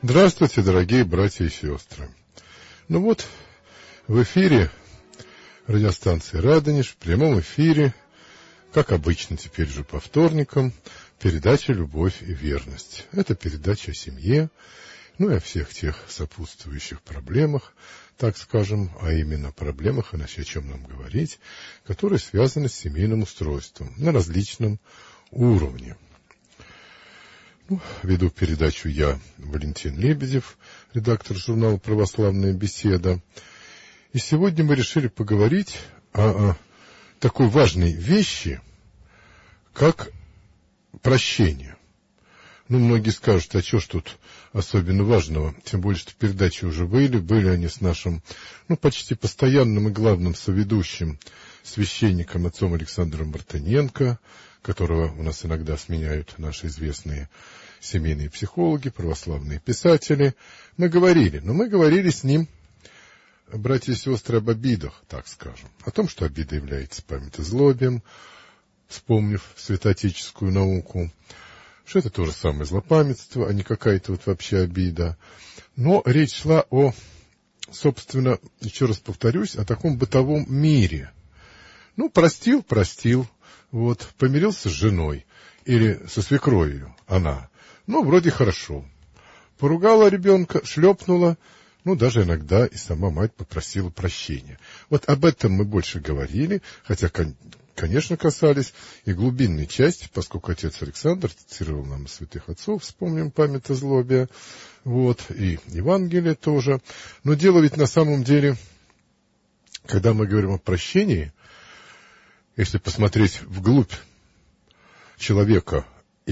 Здравствуйте, дорогие братья и сестры. Ну вот, в эфире радиостанции «Радонеж», в прямом эфире, как обычно теперь же по вторникам, передача «Любовь и верность». Это передача о семье, ну и о всех тех сопутствующих проблемах, так скажем, а именно проблемах, иначе о чем нам говорить, которые связаны с семейным устройством на различном уровне. Веду передачу я, Валентин Лебедев, редактор журнала «Православная беседа». И сегодня мы решили поговорить о такой важной вещи, как прощение. Многие скажут, а что ж тут особенно важного? Тем более, что передачи уже были они с нашим, почти постоянным и главным соведущим, священником отцом Александром Мартыненко, которого у нас иногда сменяют наши известные семейные психологи, православные писатели. Мы говорили с ним, братья и сестры, об обидах, так скажем, о том, что обида является памятозлобием, вспомнив святоотеческую науку, что это то же самое злопамятство, а не какая-то вообще обида. Но речь шла собственно, еще раз повторюсь, о таком бытовом мире. Простил, помирился с женой или со свекровью она. Вроде хорошо. Поругала ребенка, шлепнула, даже иногда и сама мать попросила прощения. Об этом мы больше говорили, хотя, конечно, касались и глубинной части, поскольку отец Александр цитировал нам святых отцов, вспомним памятозлобие, и Евангелие тоже. Но дело ведь на самом деле, когда мы говорим о прощении, если посмотреть вглубь человека,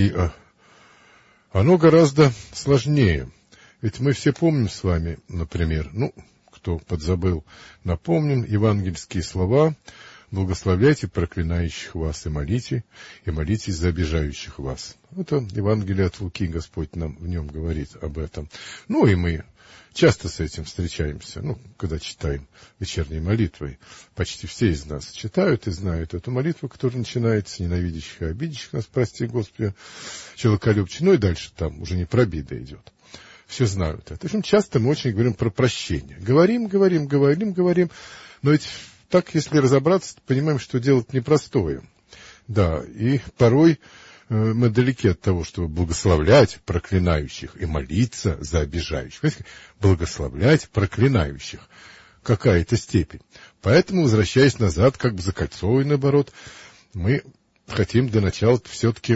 оно гораздо сложнее. Ведь мы все помним с вами, например, кто подзабыл, напомним евангельские слова: «Благословляйте проклинающих вас и молитесь за обижающих вас». Это Евангелие от Луки, Господь нам в нем говорит об этом. И мы часто с этим встречаемся, когда читаем вечерней молитвой. Почти все из нас читают и знают эту молитву, которая начинается: «Ненавидящих и обидящих нас, прости, Господи, человеколюбче». И дальше там уже не про обиды идет. Все знают это. В общем, часто мы очень говорим про прощение. Говорим, но ведь так, если разобраться, то понимаем, что дело непростое. Да, и порой мы далеки от того, чтобы благословлять проклинающих и молиться за обижающих. Благословлять проклинающих. Какая-то степень. Поэтому, возвращаясь назад, как бы закольцовывая, наоборот, мы хотим для начала все-таки,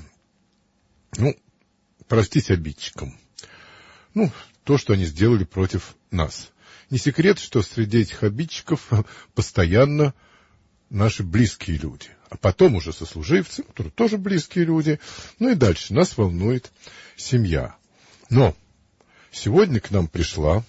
простить обидчикам. То, что они сделали против нас. Не секрет, что среди этих обидчиков постоянно наши близкие люди. А потом уже сослуживцы, которые тоже близкие люди. И дальше нас волнует семья. Но сегодня к нам пришла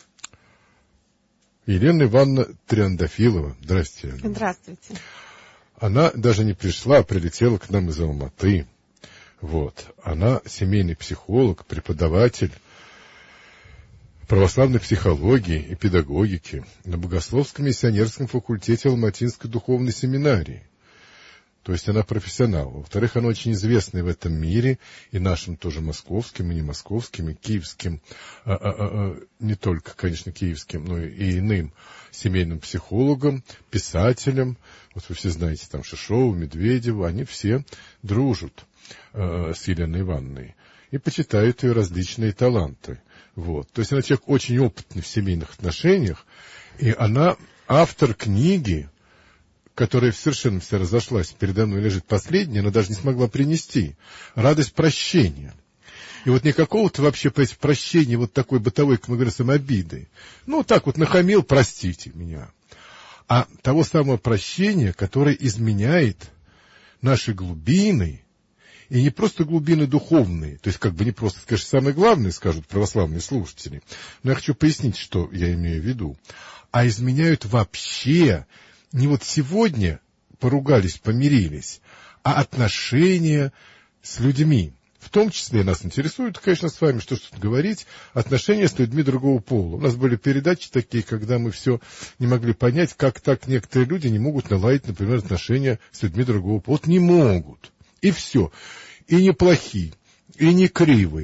Елена Ивановна Триандафилова. Здравствуйте, Елена. Здравствуйте. Она даже не пришла, а прилетела к нам из Алматы. Она семейный психолог, преподаватель православной психологии и педагогики на Богословском миссионерском факультете Алматинской духовной семинарии. То есть она профессионал. Во-вторых, она очень известная в этом мире, и нашим тоже московским, и не московским, и киевским, не только, конечно, киевским, но и иным семейным психологам, писателям. Вы все знаете, там Шишова, Медведева, они все дружат с Еленой Ивановной и почитают ее различные таланты. То есть она человек очень опытный в семейных отношениях, и она автор книги, которая совершенно вся разошлась, передо мной лежит последняя, она даже не смогла принести, «Радость прощения». И не какого-то вообще прощения такой бытовой, как мы говорим, самообиды. Нахамил, простите меня. А того самого прощения, которое изменяет наши глубины, и не просто глубины духовные, то есть не просто, скажешь, самое главное, скажут православные слушатели, но я хочу пояснить, что я имею в виду, а изменяют вообще не сегодня поругались, помирились, а отношения с людьми. В том числе нас интересует, конечно, с вами, что тут говорить, отношения с людьми другого пола. У нас были передачи такие, когда мы все не могли понять, как так некоторые люди не могут наладить, например, отношения с людьми другого пола. Не могут. И все. И не плохие, и не кривые,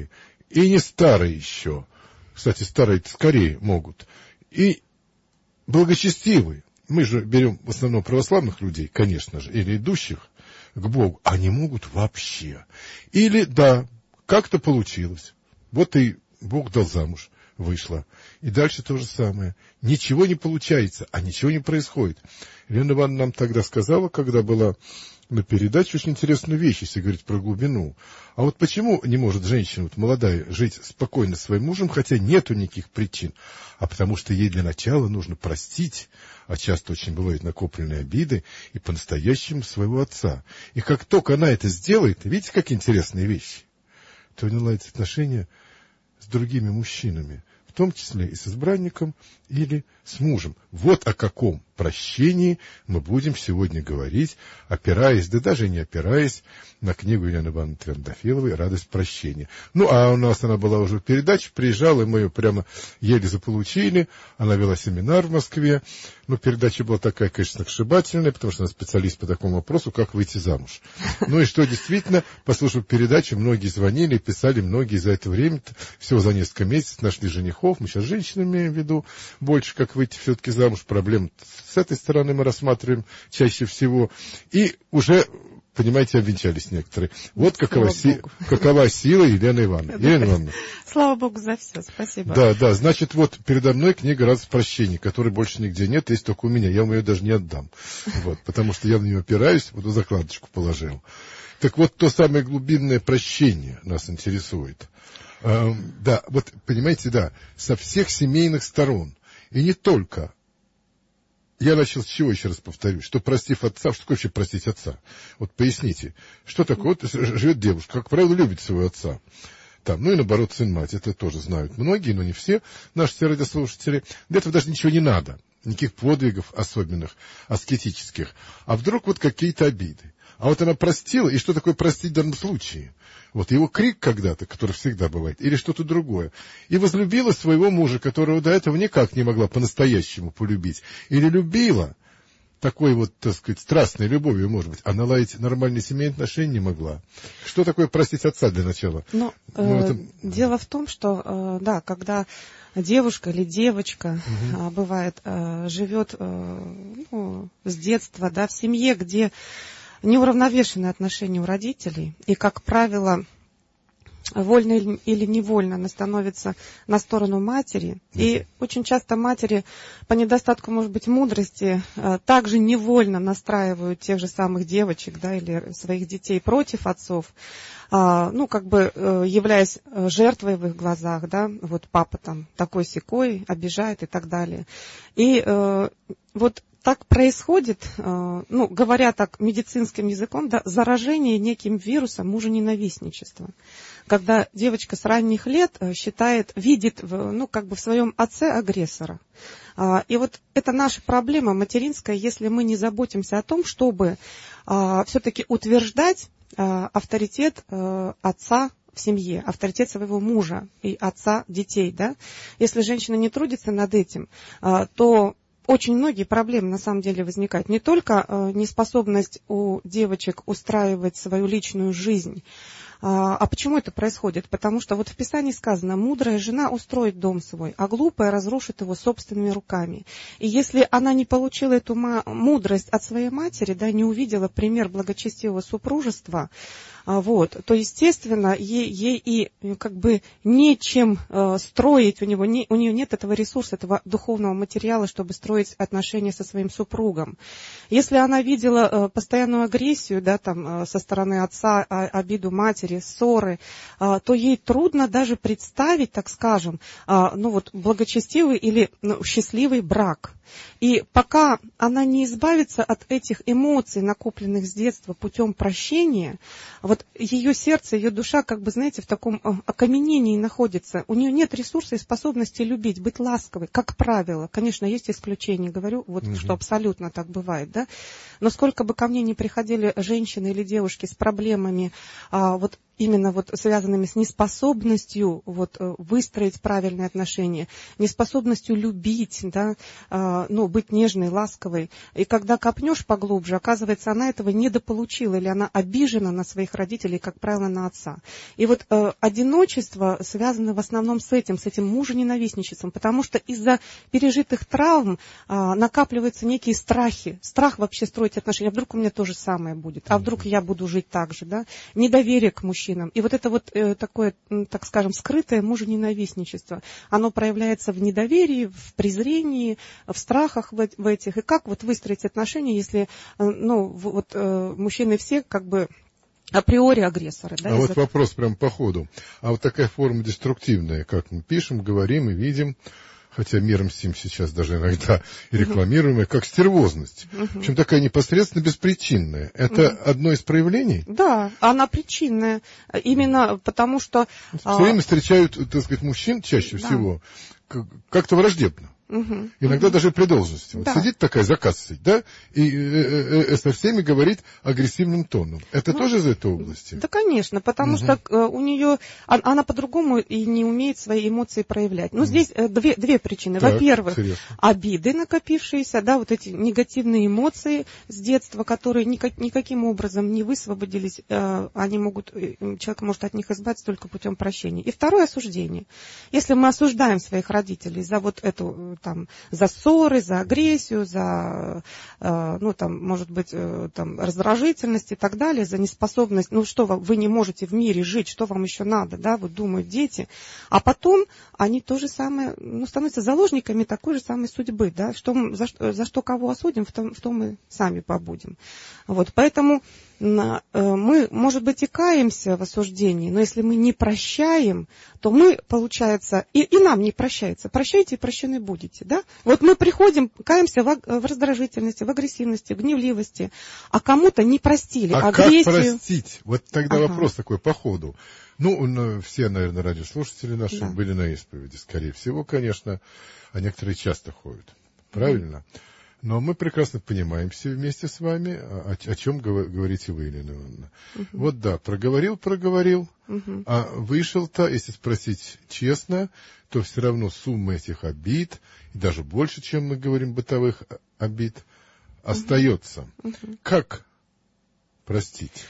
и не старые еще, кстати, старые скорее могут, и благочестивые. Мы же берем в основном православных людей, конечно же, или идущих к Богу, они могут вообще. Или, да, как-то получилось. Вот и Бог дал замуж, вышла. И дальше то же самое. Ничего не получается, а ничего не происходит. Елена Ивановна нам тогда сказала, когда была на передаче, очень интересную вещь, если говорить про глубину. А вот почему не может женщина, вот молодая, жить спокойно с своим мужем, хотя нету никаких причин? А потому что ей для начала нужно простить, а часто очень бывают накопленные обиды, и по-настоящему своего отца. И как только она это сделает, видите, какие интересные вещи, то у нее наладятся отношения с другими мужчинами, в том числе и с избранником или с мужем. Вот о каком прощении мы будем сегодня говорить, опираясь, да даже не опираясь, на книгу Елены Ивановны Трендафиловой «Радость прощения». Ну, а у нас она была уже в передаче, приезжала, и мы ее прямо еле заполучили. Она вела семинар в Москве. Но передача была такая, конечно, сногсшибательная, потому что она специалист по такому вопросу, как выйти замуж. Ну и что, действительно, послушав передачу, многие звонили, писали, многие за это время, всего за несколько месяцев, нашли женихов. Мы сейчас женщин имеем в виду больше, как выйти все-таки замуж. Проблем с этой стороны мы рассматриваем чаще всего. И уже, понимаете, обвенчались некоторые. Вот какова сила Елены Ивановны. Елена Ивановна. Слава Богу за все, спасибо. Да, значит, вот передо мной книга «Радость прощения», которой больше нигде нет, есть только у меня. Я вам ее даже не отдам. Вот, потому что я на нее опираюсь, вот закладочку положил. Так вот, то самое глубинное прощение нас интересует. Да, вот, понимаете, да, со всех семейных сторон. И не только. Я начал с чего, еще раз повторюсь, что простив отца, что такое вообще простить отца? Вот поясните, что такое? Вот живет девушка, как правило, любит своего отца. Там, ну и наоборот, сын, мать, это тоже знают многие, но не все наши все радиослушатели. Для этого даже ничего не надо, никаких подвигов особенных, аскетических. А вдруг вот какие-то обиды. А вот она простила, и что такое простить в данном случае? Вот его крик когда-то, который всегда бывает, или что-то другое. И возлюбила своего мужа, которого до этого никак не могла по-настоящему полюбить. Или любила, такой вот, так сказать, страстной любовью, может быть, а наладить нормальные семейные отношения не могла. Что такое простить отца для начала? Дело в том, что, да, когда девушка или девочка, бывает, живет с детства, да, в семье, где неуравновешенные отношения у родителей, и, как правило, вольно или невольно она становится на сторону матери. И очень часто матери по недостатку, может быть, мудрости также невольно настраивают тех же самых девочек, да, или своих детей против отцов, являясь жертвой в их глазах, да, вот папа там такой-сякой, обижает и так далее. И вот так происходит, говоря так медицинским языком, да, заражение неким вирусом мужененавистничества. Когда девочка с ранних лет видит в своем отце агрессора. И вот это наша проблема материнская, если мы не заботимся о том, чтобы все-таки утверждать авторитет отца в семье, авторитет своего мужа и отца детей. Да? Если женщина не трудится над этим, то очень многие проблемы на самом деле возникают. Не только неспособность у девочек устраивать свою личную жизнь. А почему это происходит? Потому что вот в Писании сказано: мудрая жена устроит дом свой, а глупая разрушит его собственными руками. И если она не получила эту мудрость от своей матери, да, не увидела пример благочестивого супружества, то, естественно, ей и нечем строить, у нее нет этого ресурса, этого духовного материала, чтобы строить отношения со своим супругом. Если она видела постоянную агрессию, да, там, со стороны отца, обиду матери, ссоры, то ей трудно даже представить, так скажем, благочестивый или счастливый брак. И пока она не избавится от этих эмоций, накопленных с детства путем прощения, вот ее сердце, ее душа, в таком окаменении находится. У нее нет ресурса и способности любить, быть ласковой, как правило. Конечно, есть исключения, говорю, что абсолютно так бывает, да. Но сколько бы ко мне ни приходили женщины или девушки с проблемами именно вот связанными с неспособностью вот выстроить правильные отношения, неспособностью любить, да, быть нежной, ласковой. И когда копнешь поглубже, оказывается, она этого недополучила, или она обижена на своих родителей, как правило, на отца. И вот одиночество связано в основном с этим мужененавистничеством, потому что из-за пережитых травм накапливаются некие страхи. Страх вообще строить отношения. А вдруг у меня то же самое будет? А вдруг я буду жить так же? Да? Недоверие к мужчинам. И вот это вот такое, так скажем, скрытое мужененавистничество. Оно проявляется в недоверии, в презрении, в страхах в этих. И как вот выстроить отношения, если мужчины все как бы априори агрессоры. Да, вот вопрос прям по ходу. А вот такая форма деструктивная, как мы пишем, говорим и видим, хотя миром сим сейчас даже иногда и рекламируемая, как стервозность. Причем такая непосредственно беспричинная. Это одно из проявлений? Да, она причинная. Именно потому что... Все время встречают, так сказать, мужчин чаще всего как-то враждебно. Иногда даже при должности. Вот сидит такая за кассой, да, и со всеми говорит агрессивным тоном. Это тоже из этой области? Да, конечно, потому что у нее, она по-другому и не умеет свои эмоции проявлять. Но здесь две причины. Во-первых, обиды накопившиеся, да, вот эти негативные эмоции с детства, которые никаким образом не высвободились, человек может от них избавиться только путем прощения. И второе, осуждение. Если мы осуждаем своих родителей за вот эту за ссоры, за агрессию, за, может быть, раздражительность и так далее, за неспособность, что вы не можете в мире жить, что вам еще надо, да, вот думают дети. А потом они то же самое, становятся заложниками такой же самой судьбы, да, за что кого осудим, в том мы сами побудем. Вот, поэтому мы, может быть, и каемся в осуждении, но если мы не прощаем, то мы, получается, и нам не прощается. Прощайте и прощены будете, да? Вот мы приходим, каемся в раздражительности, в агрессивности, в гневливости, а кому-то не простили. Агрессию. Как простить? Вот тогда вопрос такой по ходу. Все, наверное, радиослушатели наши были на исповеди, скорее всего, конечно, а некоторые часто ходят. Правильно? Но мы прекрасно понимаем все вместе с вами, о чем говорите вы, Елена Ивановна. Вот да, проговорил, а вышел-то, если спросить честно, то все равно сумма этих обид, и даже больше, чем мы говорим, бытовых обид, остается. Как простить?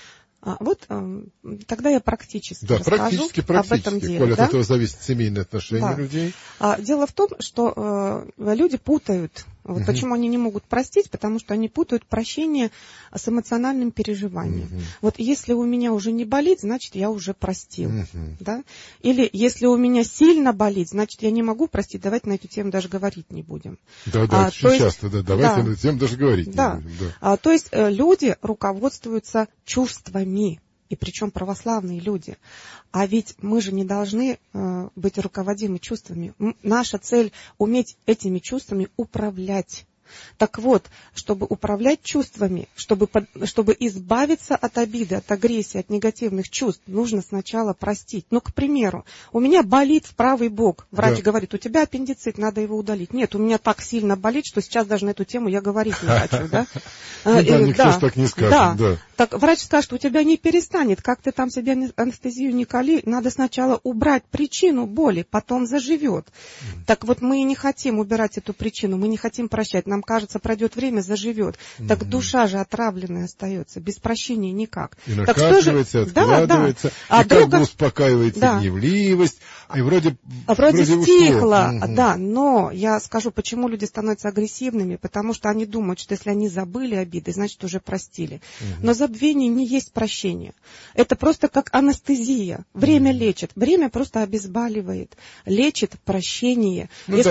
Тогда я практически расскажу об этом деле. Коль от этого зависит семейные отношения людей. Дело в том, что люди путают. Вот почему они не могут простить, потому что они путают прощение с эмоциональным переживанием. Вот если у меня уже не болит, значит, я уже простил. Да? Или если у меня сильно болит, значит, я не могу простить, давайте на эту тему даже говорить не будем. Очень часто, давайте на эту тему даже говорить не будем. То есть люди руководствуются чувствами. И причем православные люди. А ведь мы же не должны быть руководимы чувствами. Наша цель — уметь этими чувствами управлять. Так вот, чтобы управлять чувствами, чтобы избавиться от обиды, от агрессии, от негативных чувств, нужно сначала простить. К примеру, у меня болит в правый бок. Врач говорит, у тебя аппендицит, надо его удалить. Нет, у меня так сильно болит, что сейчас даже на эту тему я говорить не хочу. Никто же так не скажет. Так врач скажет, у тебя не перестанет, как ты там себе анестезию не кали, надо сначала убрать причину боли, потом заживет. Так вот мы и не хотим убирать эту причину, мы не хотим прощать. Нам кажется, пройдет время, заживет. Так душа же отравленная остается, без прощения никак. И накапливается, откладывается, и как бы успокаивается гневливость, и вроде стихло. Но я скажу, почему люди становятся агрессивными, потому что они думают, что если они забыли обиды, значит уже простили. Но забвение не есть прощение. Это просто как анестезия. Время лечит, время просто обезболивает, лечит прощение. Если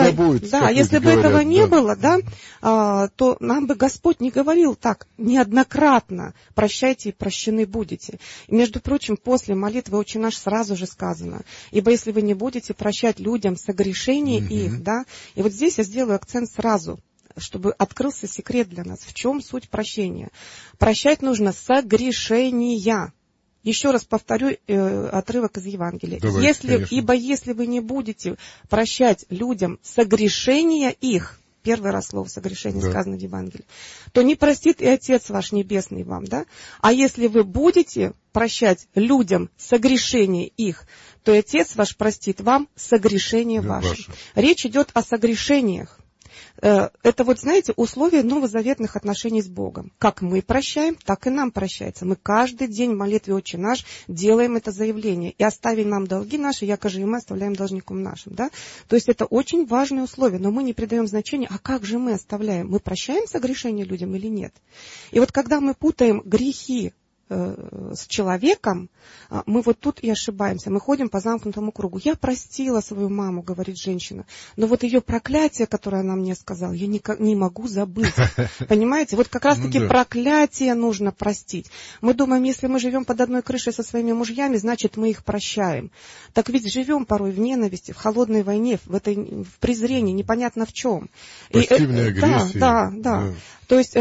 бы этого не было, то нам бы Господь не говорил так неоднократно: прощайте и прощены будете. И, между прочим, после молитвы «Отче наш» сразу же сказано: ибо если вы не будете прощать людям согрешения их, и вот здесь я сделаю акцент сразу, чтобы открылся секрет для нас. В чем суть прощения? Прощать нужно согрешения. Еще раз повторю отрывок из Евангелия. Ибо если вы не будете прощать людям согрешения их, первый раз слово согрешение Да. сказано в Евангелии, то не простит и Отец ваш Небесный вам, да? А если вы будете прощать людям согрешение их, то и Отец ваш простит вам согрешение ваше. Речь идет о согрешениях. Это вот, знаете, условия новозаветных отношений с Богом. Как мы прощаем, так и нам прощается. Мы каждый день в молитве «Отче наш» делаем это заявление. И оставим нам долги наши, якоже и мы оставляем должником нашим. Да? То есть это очень важное условие, но мы не придаем значения, а как же мы оставляем? Мы прощаем согрешение людям или нет? И вот когда мы путаем грехи с человеком, мы вот тут и ошибаемся. Мы ходим по замкнутому кругу. Я простила свою маму, говорит женщина, но вот ее проклятие, которое она мне сказала, я не могу забыть. Понимаете? Вот как раз-таки проклятие нужно простить. Мы думаем, если мы живем под одной крышей со своими мужьями, значит, мы их прощаем. Так ведь живем порой в ненависти, в холодной войне, в презрении, непонятно в чем. Пассивной агрессии. Да. То есть,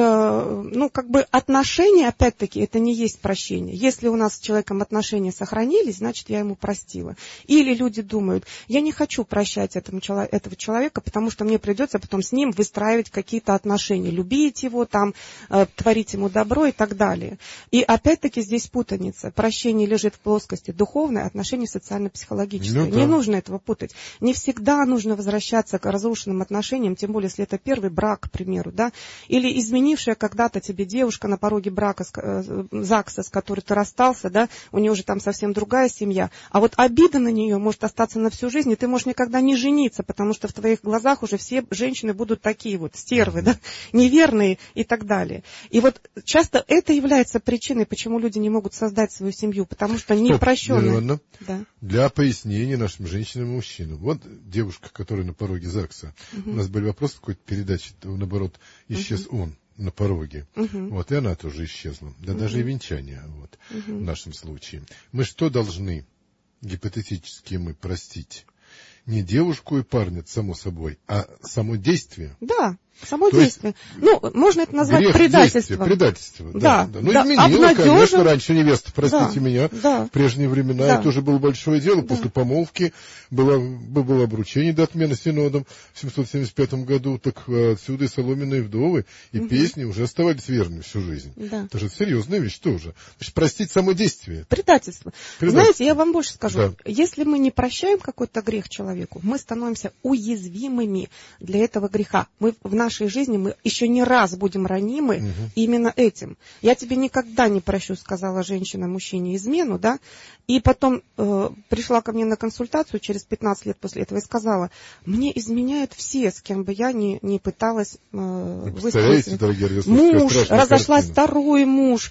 отношения, опять-таки, это не есть прощение. Если у нас с человеком отношения сохранились, значит, я ему простила. Или люди думают, я не хочу прощать этого человека, потому что мне придется потом с ним выстраивать какие-то отношения, любить его, творить ему добро и так далее. И опять-таки здесь путаница. Прощение лежит в плоскости духовной, отношения социально-психологические. Не нужно этого путать. Не всегда нужно возвращаться к разрушенным отношениям, тем более, если это первый брак, к примеру, да, или изменившая когда-то тебе девушка на пороге брака, ЗАГСа, с которой ты расстался, да, у нее уже там совсем другая семья, а вот обида на нее может остаться на всю жизнь, и ты можешь никогда не жениться, потому что в твоих глазах уже все женщины будут такие вот, стервы, да, неверные и так далее. И вот часто это является причиной, почему люди не могут создать свою семью, потому что непрощенные. Да. Для пояснения нашим женщинам и мужчинам. Вот девушка, которая на пороге ЗАГСа, у нас были вопросы в какой-то передаче, наоборот, исчез он на пороге. Вот, и она тоже исчезла. Да даже и венчание, вот, в нашем случае. Мы что должны, гипотетически мы, простить? Не девушку и парня, само собой, а само действие. Да, само действие. Можно это назвать предательством. Предательство, да. Изменила, конечно, раньше невеста, простите меня, в прежние времена это уже было большое дело. После помолвки было обручение до отмены синодом в 775 году, так отсюда и соломенные вдовы, и песни уже оставались верными всю жизнь. Да. Это же серьезная вещь тоже. Значит, простить само действие. Предательство. Знаете, я вам больше скажу. Если мы не прощаем какой-то грех человеку, мы становимся уязвимыми для этого греха. В нашей жизни мы еще не раз будем ранимы именно этим. Я тебе никогда не прощу, сказала женщина мужчине измену, да, и потом пришла ко мне на консультацию через 15 лет после этого и сказала, мне изменяют все, с кем бы я ни пыталась выстроить. Муж, разошлась второй муж,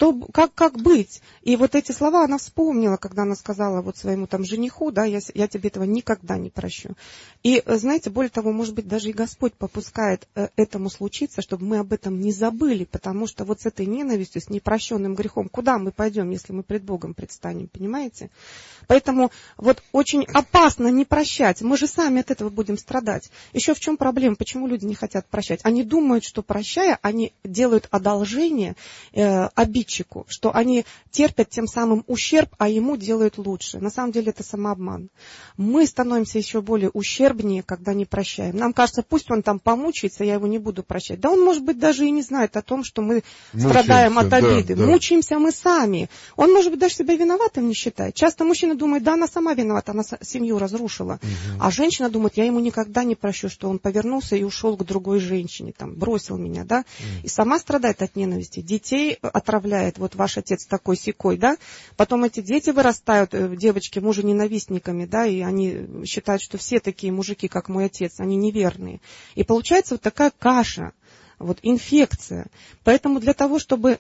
как быть? И вот эти слова она вспомнила, когда она сказала вот своему жениху, да, я тебе этого никогда не прощу. И знаете, более того, может быть, даже и Господь попускает этому случиться, чтобы мы об этом не забыли, потому что вот с этой ненавистью, с непрощенным грехом, куда мы пойдем, если мы пред Богом предстанем, понимаете? Поэтому вот очень опасно не прощать, мы же сами от этого будем страдать. Еще в чем проблема, почему люди не хотят прощать? Они думают, что прощая, они делают одолжение обидчику, что они терпят тем самым ущерб, а ему делают лучше. На самом деле это самообман. Мы становимся еще более ущербнее, когда не прощаем. Нам кажется, пусть он там помучается, я его не буду прощать. Да он, может быть, даже и не знает о том, что мы страдаем от обиды. Да. Мучаемся мы сами. Он, может быть, даже себя виноватым не считает. Часто мужчина думает, да, она сама виновата, она семью разрушила. А женщина думает, я ему никогда не прощу, что он повернулся и ушел к другой женщине, бросил меня, да. И сама страдает от ненависти. Детей отравляет, вот ваш отец такой-сякой, да. Потом эти дети вырастают, девочки, мужа-ненавистниками, да, и они считают, что все такие мужики, как мой отец, они неверные. И получается вот такая каша, вот инфекция. Поэтому для того, чтобы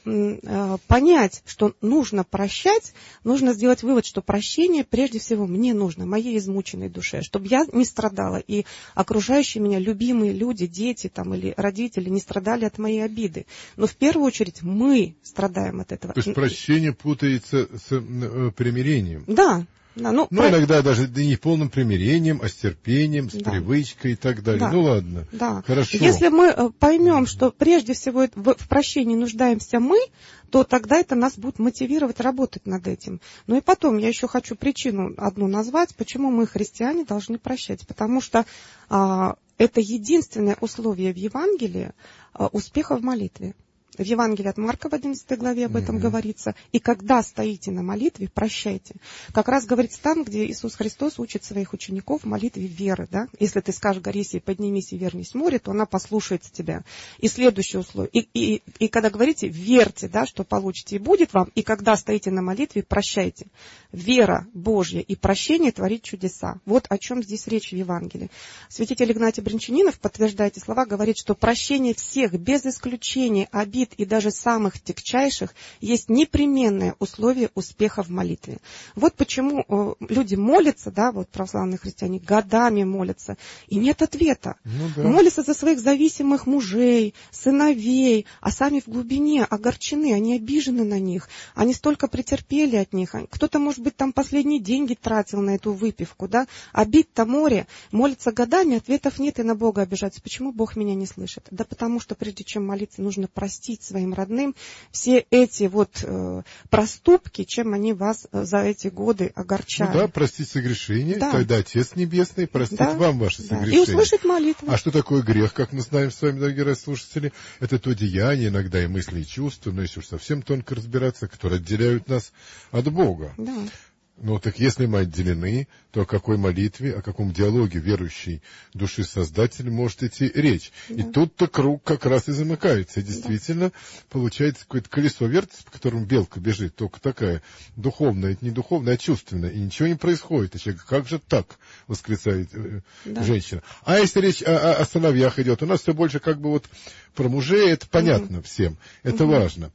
понять, что нужно прощать, нужно сделать вывод, что прощение прежде всего мне нужно, моей измученной душе, чтобы я не страдала, и окружающие меня любимые люди, дети или родители не страдали от моей обиды. Но в первую очередь мы страдаем от этого. То есть прощение путается с примирением. Да. Иногда даже не полным примирением, а с терпением, с привычкой и так далее. Да. Ладно, хорошо. Если мы поймем, что прежде всего в прощении нуждаемся мы, то тогда это нас будет мотивировать работать над этим. И потом я еще хочу причину одну назвать, почему мы, христиане, должны прощать. Потому что это единственное условие в Евангелии успеха в молитве. В Евангелии от Марка в 11 главе об этом говорится. И когда стоите на молитве, прощайте. Как раз говорится там, где Иисус Христос учит своих учеников молитве веры. Да? Если ты скажешь горе сей, поднимись и вернись в море, то она послушается тебя. И следующее условие. И когда говорите, верьте, да, что получите и будет вам. И когда стоите на молитве, прощайте. Вера Божья и прощение творит чудеса. Вот о чем здесь речь в Евангелии. Святитель Игнатий Брянчанинов, подтверждая эти слова, говорит, что прощение всех, без исключения обид и даже самых тягчайших, есть непременное условие успеха в молитве. Вот почему люди молятся, да, вот православные христиане годами молятся, и нет ответа. Молятся за своих зависимых мужей, сыновей, а сами в глубине огорчены, они обижены на них, они столько претерпели от них. Кто-то, может быть, там последние деньги тратил на эту выпивку, да, обид-то море, молятся годами, ответов нет, и на Бога обижаются. Почему Бог меня не слышит? Да потому что прежде чем молиться, нужно простить своим родным все эти вот проступки, чем они вас за эти годы огорчали. Ну да, простить согрешение, тогда Отец Небесный простит вам ваши согрешения. И услышать молитву. А что такое грех, как мы знаем с вами, дорогие радиослушатели? Это то деяние, иногда и мысли, и чувства, но если уж совсем тонко разбираться, которые отделяют нас от Бога. Да. Ну, так если мы отделены, то о какой молитве, о каком диалоге верующей души Создателя может идти речь? Да. И тут-то круг как раз и замыкается. И действительно, получается какое-то колесо вертится, по которому белка бежит, только такая духовная, это не духовная, а чувственная, и ничего не происходит. И человек, как же так, восклицает женщина. А если речь о сыновьях идет, у нас все больше как бы вот про мужей, это понятно всем, это важно.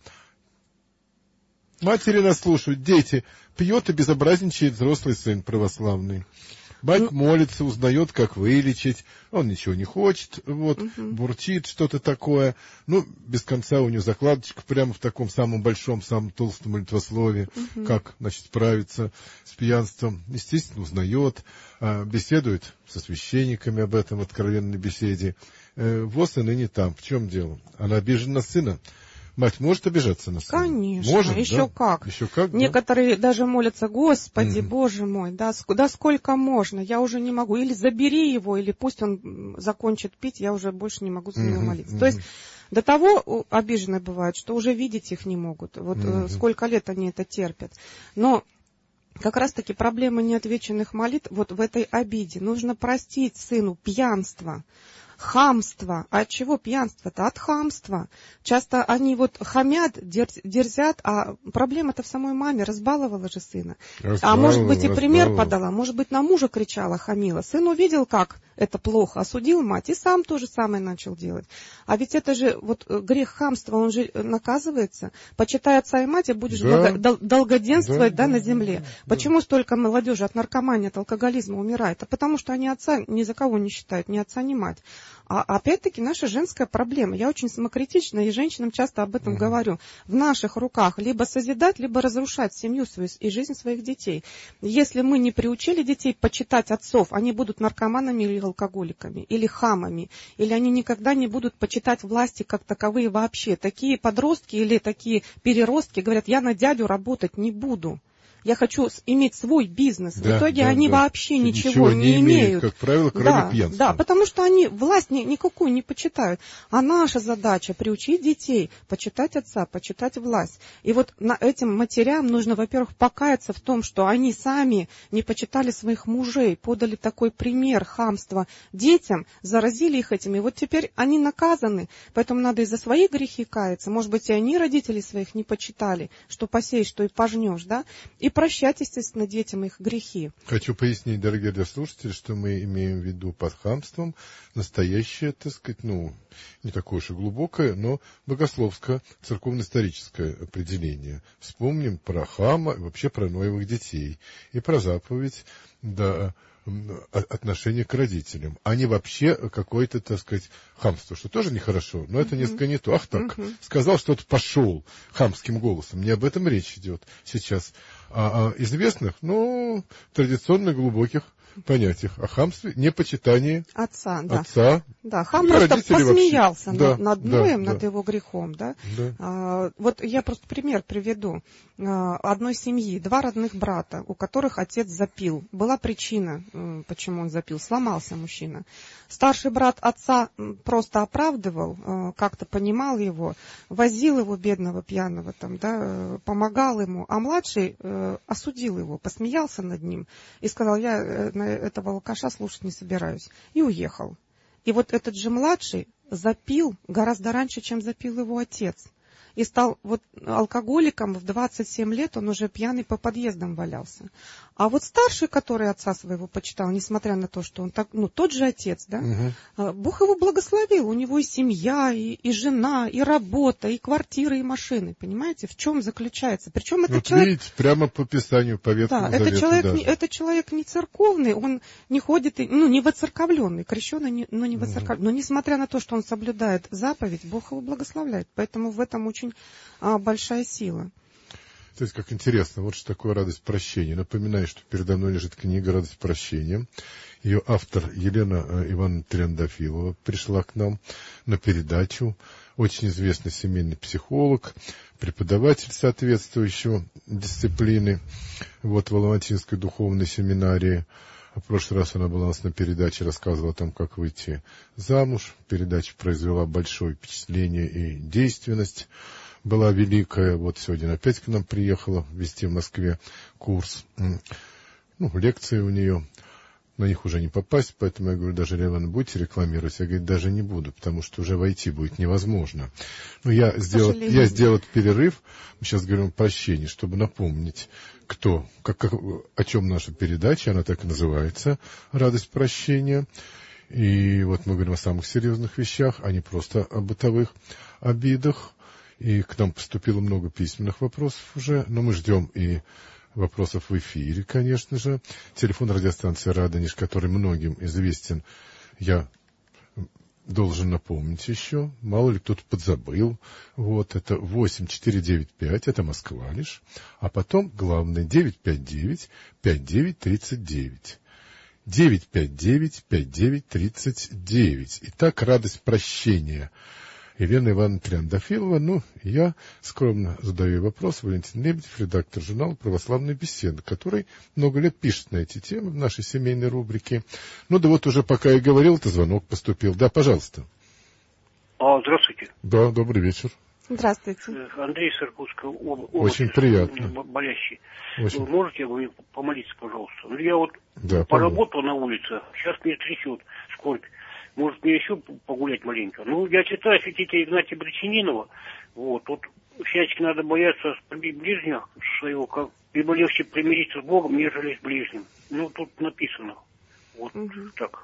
Матери нас слушают, дети. Пьет и безобразничает взрослый сын православный. Мать молится, узнает, как вылечить. Он ничего не хочет, вот, бурчит что-то такое. Ну, без конца у него закладочка прямо в таком самом большом, самом толстом молитвословии. Как, значит, справиться с пьянством. Естественно, узнает, беседует со священниками об этом в откровенной беседе. Вот и ныне там. В чем дело? Она обижена на сына. Мать может обижаться на сына? Конечно, может, еще как. Еще как. Некоторые даже молятся: Господи, Боже мой, да сколько можно, я уже не могу. Или забери его, или пусть он закончит пить, я уже больше не могу за него молиться. То есть до того обижены бывают, что уже видеть их не могут. Вот сколько лет они это терпят. Но как раз-таки проблема неотвеченных молитв вот в этой обиде. Нужно простить сыну пьянство, хамство. А от чего пьянство-то? От хамства. Часто они вот хамят, дерзят, а проблема-то в самой маме. Разбаловала же сына. А может быть и пример подала, может быть на мужа кричала, хамила. Сын увидел, как это плохо, осудил мать и сам то же самое начал делать. А ведь это же вот грех хамства, он же наказывается. Почитай отца и мать, и будешь долгоденствовать на земле. Почему столько молодежи от наркомании, от алкоголизма умирает? А потому что они отца ни за кого не считают, ни отца, ни мать. А опять-таки наша женская проблема. Я очень самокритична, и женщинам часто об этом говорю. В наших руках либо созидать, либо разрушать семью свою и жизнь своих детей. Если мы не приучили детей почитать отцов, они будут наркоманами или алкоголиками, или хамами, или они никогда не будут почитать власти как таковые вообще. Такие подростки или такие переростки говорят: я на дядю работать не буду. Я хочу иметь свой бизнес. В итоге они вообще ничего не имеют. Как правило, кроме пьянства. Да, потому что они власть никакую не почитают. А наша задача приучить детей почитать отца, почитать власть. И вот этим матерям нужно, во-первых, покаяться в том, что они сами не почитали своих мужей, подали такой пример хамства детям, заразили их этим. И вот теперь они наказаны. Поэтому надо и за свои грехи каяться. Может быть, и они родителей своих не почитали. Что посеешь, что и пожнешь, да? И прощать, естественно, детям их грехи. Хочу пояснить, дорогие радиослушатели, что мы имеем в виду под хамством настоящее, так сказать, не такое уж и глубокое, но богословское, церковно-историческое определение. Вспомним про хама и вообще про Ноевых детей и про заповедь отношение к родителям, а не вообще какое-то, так сказать, хамство, что тоже нехорошо, но это несколько не то. Ах так, сказал, что-то пошел хамским голосом. Не об этом речь идет сейчас. А известных, традиционных, глубоких понятиях. О хамстве, непочитании Отца, да. отца. Да, хам просто посмеялся над Ноем, да, над его грехом, да. Да. Вот я просто пример приведу. Одной семьи, 2 родных брата, у которых отец запил. Была причина, почему он запил. Сломался мужчина. Старший брат отца просто оправдывал, как-то понимал его, возил его, бедного, пьяного, там, да, помогал ему, а младший осудил его, посмеялся над ним и сказал: я этого алкаша слушать не собираюсь, и уехал. И вот этот же младший запил гораздо раньше, чем запил его отец. И стал вот алкоголиком в 27 лет, он уже пьяный по подъездам валялся. А вот старший, который отца своего почитал, несмотря на то, что он так, тот же отец, да, Бог его благословил, у него и семья, и жена, и работа, и квартиры, и машины, понимаете, в чем заключается? Причем этот человек... Видите, прямо по Писанию, по Ветхому Завету это человек не церковный, он не ходит, не воцерковленный, крещеный, но не воцерковленный. Но несмотря на то, что он соблюдает заповедь, Бог его благословляет, поэтому в этом очень большая сила. То есть, как интересно, вот что такое радость прощения. Напоминаю, что передо мной лежит книга «Радость прощения». Ее автор Елена Ивановна Трендафилова пришла к нам на передачу. Очень известный семейный психолог, преподаватель соответствующего дисциплины в Алматинской духовной семинарии. В прошлый раз она была у нас на передаче, рассказывала там, как выйти замуж. Передача произвела большое впечатление, и действенность была великая. Вот сегодня опять к нам приехала вести в Москве курс. Лекции у нее. На них уже не попасть, поэтому я говорю: даже, Леван, будете рекламировать? Я говорю: даже не буду, потому что уже войти будет невозможно. Я сделал перерыв, мы сейчас говорим о прощении, чтобы напомнить, о чем наша передача, она так и называется, «Радость прощения». И вот мы говорим о самых серьезных вещах, а не просто о бытовых обидах. И к нам поступило много письменных вопросов уже, но мы ждем и вопросов в эфире, конечно же. Телефон радиостанции «Радонеж», который многим известен, я должен напомнить еще. Мало ли кто-то подзабыл. Это 8495, это Москва лишь. А потом главное 959-5939. 959-5939. Итак, радость прощения. Елена Ивановна Трендафилова. Я скромно задаю вопрос. Валентин Лебедев, редактор журнала «Православная беседа», который много лет пишет на эти темы в нашей семейной рубрике. Уже пока я говорил, это звонок поступил. Да, пожалуйста. Здравствуйте. Да, добрый вечер. Здравствуйте. Андрей, Саркутская область. Очень приятно. Болящий. Очень. Вы можете помолиться, пожалуйста? Я поработал на улице, сейчас меня трясет скорбь. Может, мне еще погулять маленько? Я читаю святителя Игнатия Бречанинова. Всячески надо бояться ближнего своего, ибо легче примириться с Богом, нежели с ближним. Тут написано. Так.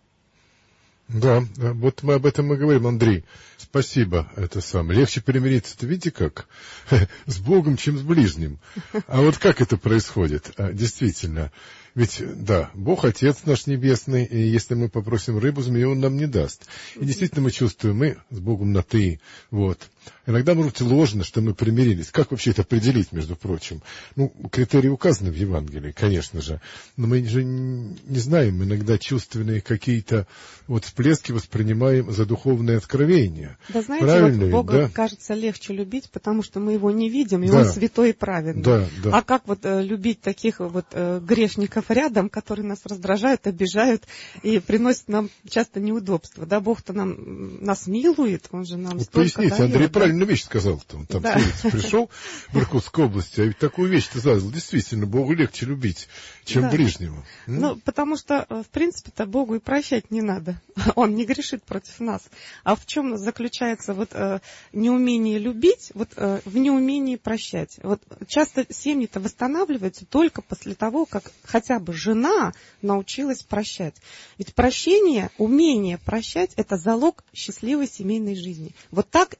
Да, мы об этом и говорим, Андрей. Спасибо, Легче примириться-то, видите как? С Богом, чем с ближним. А как это происходит? Действительно. Ведь, да, Бог Отец наш Небесный, и если мы попросим рыбу, змею Он нам не даст. И действительно мы чувствуем, мы с Богом на «ты». Иногда, может быть, ложно, что мы примирились. Как вообще это определить, между прочим? Критерии указаны в Евангелии, конечно же. Но мы же не знаем, иногда чувственные какие-то всплески воспринимаем за духовное откровение. Да, знаете, Бога, кажется, легче любить, потому что мы Его не видим, и Он святой и праведный. Да. А как любить таких грешников рядом, которые нас раздражают, обижают и приносят нам часто неудобства? Да, Бог-то нас милует, Он же нам столько поясните, дает. Андрей правильную вещь сказал-то. Он там пришел в Иркутской области, а ведь такую вещь-то задал. Действительно, Богу легче любить, чем ближнего. Потому что, в принципе-то, Богу и прощать не надо. Он не грешит против нас. А в чем заключается неумение любить, в неумении прощать? Часто семьи-то восстанавливаются только после того, как хотя бы жена научилась прощать. Ведь прощение, умение прощать — это залог счастливой семейной жизни. Так и чувства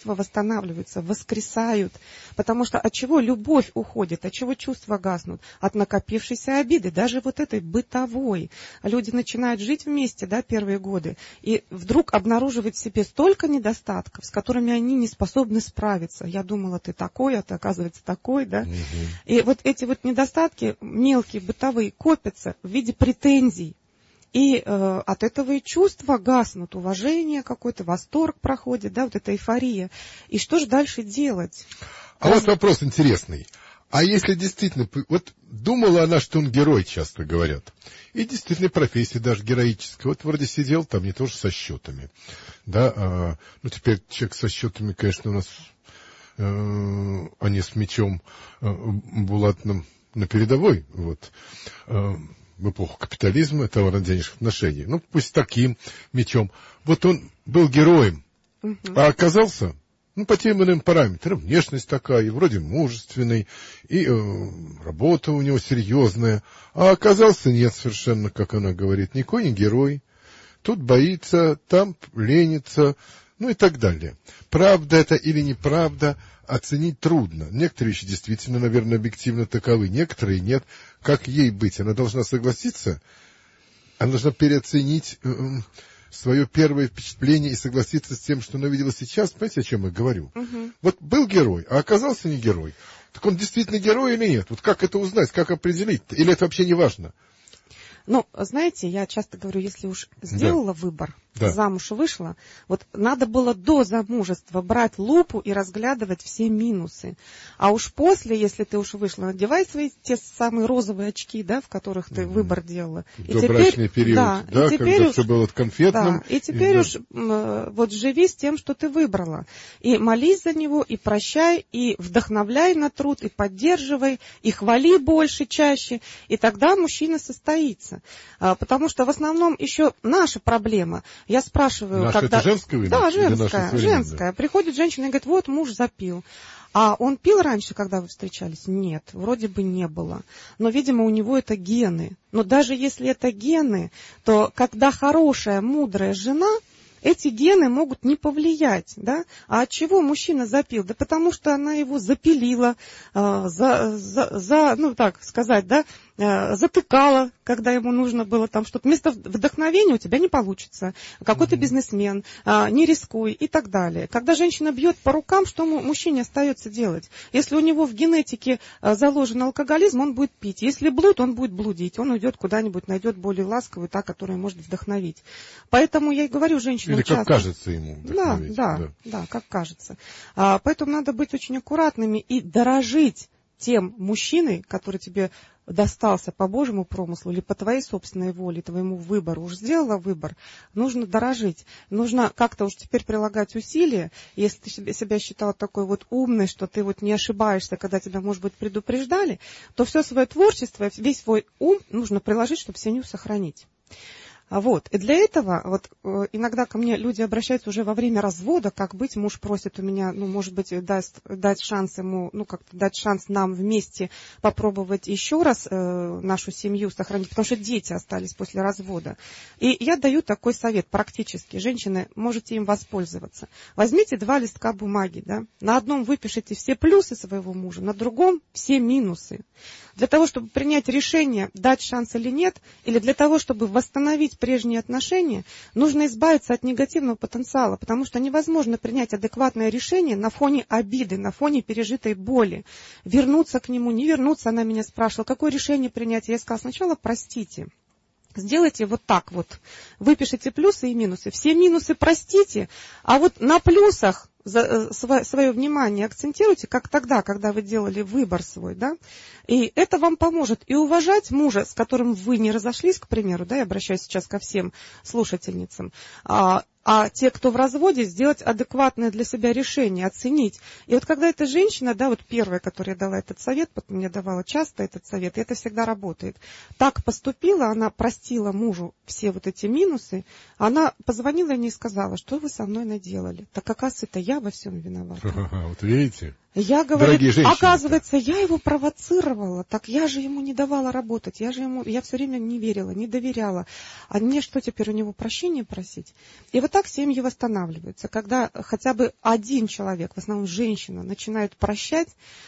чувства восстанавливаются, воскресают. Потому что от чего любовь уходит, от чего чувства гаснут? От накопившейся обиды, даже вот этой бытовой. Люди начинают жить вместе, да, первые годы, и вдруг обнаруживают в себе столько недостатков, с которыми они не способны справиться. Я думала, ты такой, а ты, оказывается, такой, да. И вот эти вот недостатки, мелкие, бытовые, копятся в виде претензий. И от этого и чувства гаснут, уважение какое-то, восторг проходит, да, вот эта эйфория. И что же дальше делать? Вот вопрос интересный. А если действительно, вот думала она, что он герой, часто говорят. И действительно профессия даже героическая. Вот вроде сидел там не тоже со счетами. Да, ну теперь человек со счетами, конечно, у нас, а не с мечом булатным на передовой, вот. В эпоху капитализма, товарно-денежных отношений. Ну, пусть таким мечом. Вот он был героем, а оказался, ну, по тем иным параметрам. Внешность такая, и вроде мужественный, и работа у него серьезная. А оказался нет совершенно, как она говорит, никакой не герой. Тут боится, там ленится, ну и так далее. Правда это или неправда, оценить трудно. Некоторые вещи действительно, наверное, объективно таковы, некоторые нет. Как ей быть? Она должна согласиться, она должна переоценить свое первое впечатление и согласиться с тем, что она видела сейчас. Понимаете, о чем я говорю? Вот был герой, а оказался не герой. Так он действительно герой или нет? Вот как это узнать, как определить? Или это вообще не важно? Ну, знаете, я часто говорю, если уж сделала выбор, замуж вышла, вот надо было до замужества брать лупу и разглядывать все минусы. А уж после, если ты уж вышла, надевай свои те самые розовые очки, да, в которых ты выбор делала. Добрачный период, да, и теперь когда уж, все было конфетным. Да, и теперь уж вот живи с тем, что ты выбрала. И молись за него, и прощай, и вдохновляй на труд, и поддерживай, и хвали больше, чаще. И тогда мужчина состоится. Потому что в основном еще наша проблема. Я спрашиваю, наша когда... это женская вина? Да, женская. Приходит женщина и говорит, вот муж запил. А он пил раньше, когда вы встречались? Нет, вроде бы не было. Но, видимо, у него это гены. Но даже если это гены, то когда хорошая, мудрая жена, эти гены могут не повлиять, да? А от чего мужчина запил? Да потому что она его запилила, ну так сказать, да, затыкала, когда ему нужно было там что-то. Вместо вдохновения у тебя не получится. Какой-то бизнесмен, не рискуй и так далее. Когда женщина бьет по рукам, что мужчине остается делать? Если у него в генетике заложен алкоголизм, он будет пить. Если блуд, он будет блудить. Он уйдет куда-нибудь, найдет более ласковую, та, которая может вдохновить. Поэтому я и говорю женщинам или часто... как кажется ему вдохновить. Да, как кажется. Поэтому надо быть очень аккуратными и дорожить тем мужчиной, который тебе достался по Божьему промыслу или по твоей собственной воле, твоему выбору. Уж сделала выбор, нужно дорожить. Нужно как-то уж теперь прилагать усилия. Если ты себя считала такой вот умной, что ты вот не ошибаешься, когда тебя, может быть, предупреждали, то все свое творчество, весь свой ум нужно приложить, чтобы семью сохранить. Вот. И для этого вот иногда ко мне люди обращаются уже во время развода, как быть, муж просит у меня, ну, может быть, дать шанс ему, ну, как-то дать шанс нам вместе попробовать еще раз нашу семью сохранить, потому что дети остались после развода. И я даю такой совет практически. Женщины, можете им воспользоваться. Возьмите 2 листка бумаги, да, на одном выпишите все плюсы своего мужа, на другом все минусы. Для того, чтобы принять решение, дать шанс или нет, или для того, чтобы восстановить прежние отношения, нужно избавиться от негативного потенциала, потому что невозможно принять адекватное решение на фоне обиды, на фоне пережитой боли. Вернуться к нему, не вернуться, она меня спрашивала, какое решение принять. Я сказала, сначала простите. Сделайте вот так вот. Выпишите плюсы и минусы. Все минусы простите, а вот на плюсах свое внимание акцентируйте, как тогда, когда вы делали выбор свой, да, и это вам поможет и уважать мужа, с которым вы не разошлись, к примеру, да, я обращаюсь сейчас ко всем слушательницам, а те, кто в разводе, сделать адекватное для себя решение, оценить. И вот когда эта женщина, да, вот первая, которая дала этот совет, потом мне давала часто этот совет, и это всегда работает, так поступила, она простила мужу все вот эти минусы, она позвонила мне и сказала, что вы со мной наделали. Так, оказывается, это я во всем виновата. Вот видите? Я говорю, женщины, оказывается, я его провоцировала, так я же ему не давала работать, я все время не верила, не доверяла. А мне что теперь у него прощения просить? И вот так семьи восстанавливаются. Когда хотя бы один человек, в основном женщина, начинает прощать,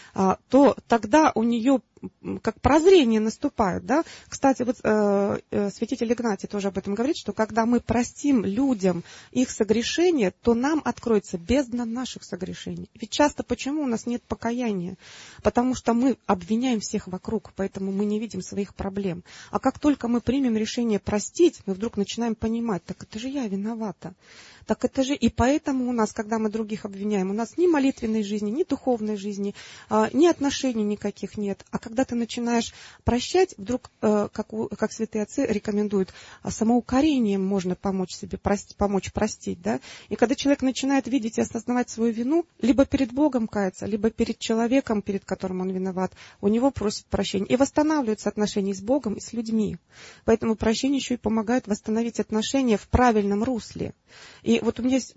то тогда у нее как прозрение наступает, да. Кстати, вот святитель Игнатий тоже об этом говорит, что когда мы простим людям их согрешения, то нам откроется бездна наших согрешений. Ведь часто почему у нас нет покаяния? Потому что мы обвиняем всех вокруг, поэтому мы не видим своих проблем. А как только мы примем решение простить, мы вдруг начинаем понимать, так это же я виновата. Так это же и поэтому у нас, когда мы других обвиняем, у нас ни молитвенной жизни, ни духовной жизни, ни отношений никаких нет. А когда ты начинаешь прощать, вдруг, как святые отцы рекомендуют, самоукорением можно помочь себе, помочь простить. Да? И когда человек начинает видеть и осознавать свою вину, либо перед Богом каяться, либо перед человеком, перед которым он виноват, у него просит прощения. И восстанавливаются отношения с Богом и с людьми. Поэтому прощение еще и помогает восстановить отношения в правильном русле. И вот у меня есть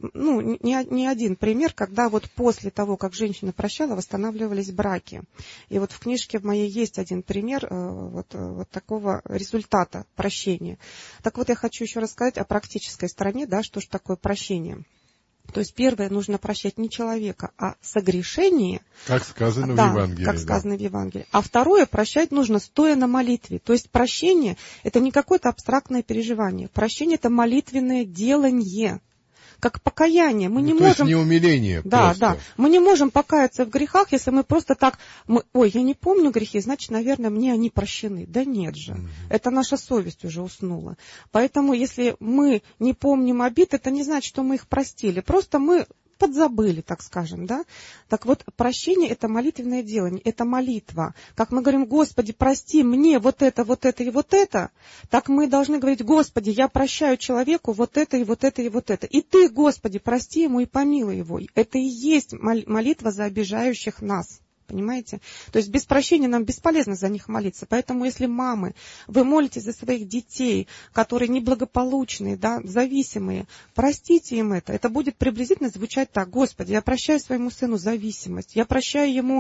не один пример, когда вот после того, как женщина прощала, восстанавливались браки. И вот в книжке в моей есть один пример вот такого результата прощения. Так вот я хочу еще рассказать о практической стороне, да, что же такое прощение. То есть первое, нужно прощать не человека, а согрешение. Как сказано в Евангелии. Как сказано в Евангелии. А второе, прощать нужно стоя на молитве. То есть прощение – это не какое-то абстрактное переживание. Прощение – это молитвенное делание. Как покаяние. Мы не можем... есть не умиление. Да. Мы не можем покаяться в грехах, если мы просто так... Ой, я не помню грехи, значит, наверное, мне они прощены. Да нет же. Это наша совесть уже уснула. Поэтому, если мы не помним обид, это не значит, что мы их простили. Просто мы подзабыли, так скажем, да? Так вот, прощение – это молитвенное делание, это молитва. Как мы говорим, Господи, прости мне вот это и вот это, так мы должны говорить, Господи, я прощаю человеку вот это и вот это и вот это. И Ты, Господи, прости ему и помилуй его. Это и есть молитва за обижающих нас. Понимаете? То есть без прощения нам бесполезно за них молиться. Поэтому если мамы, вы молитесь за своих детей, которые неблагополучные, да, зависимые, простите им это. Это будет приблизительно звучать так. Господи, я прощаю своему сыну зависимость, я прощаю ему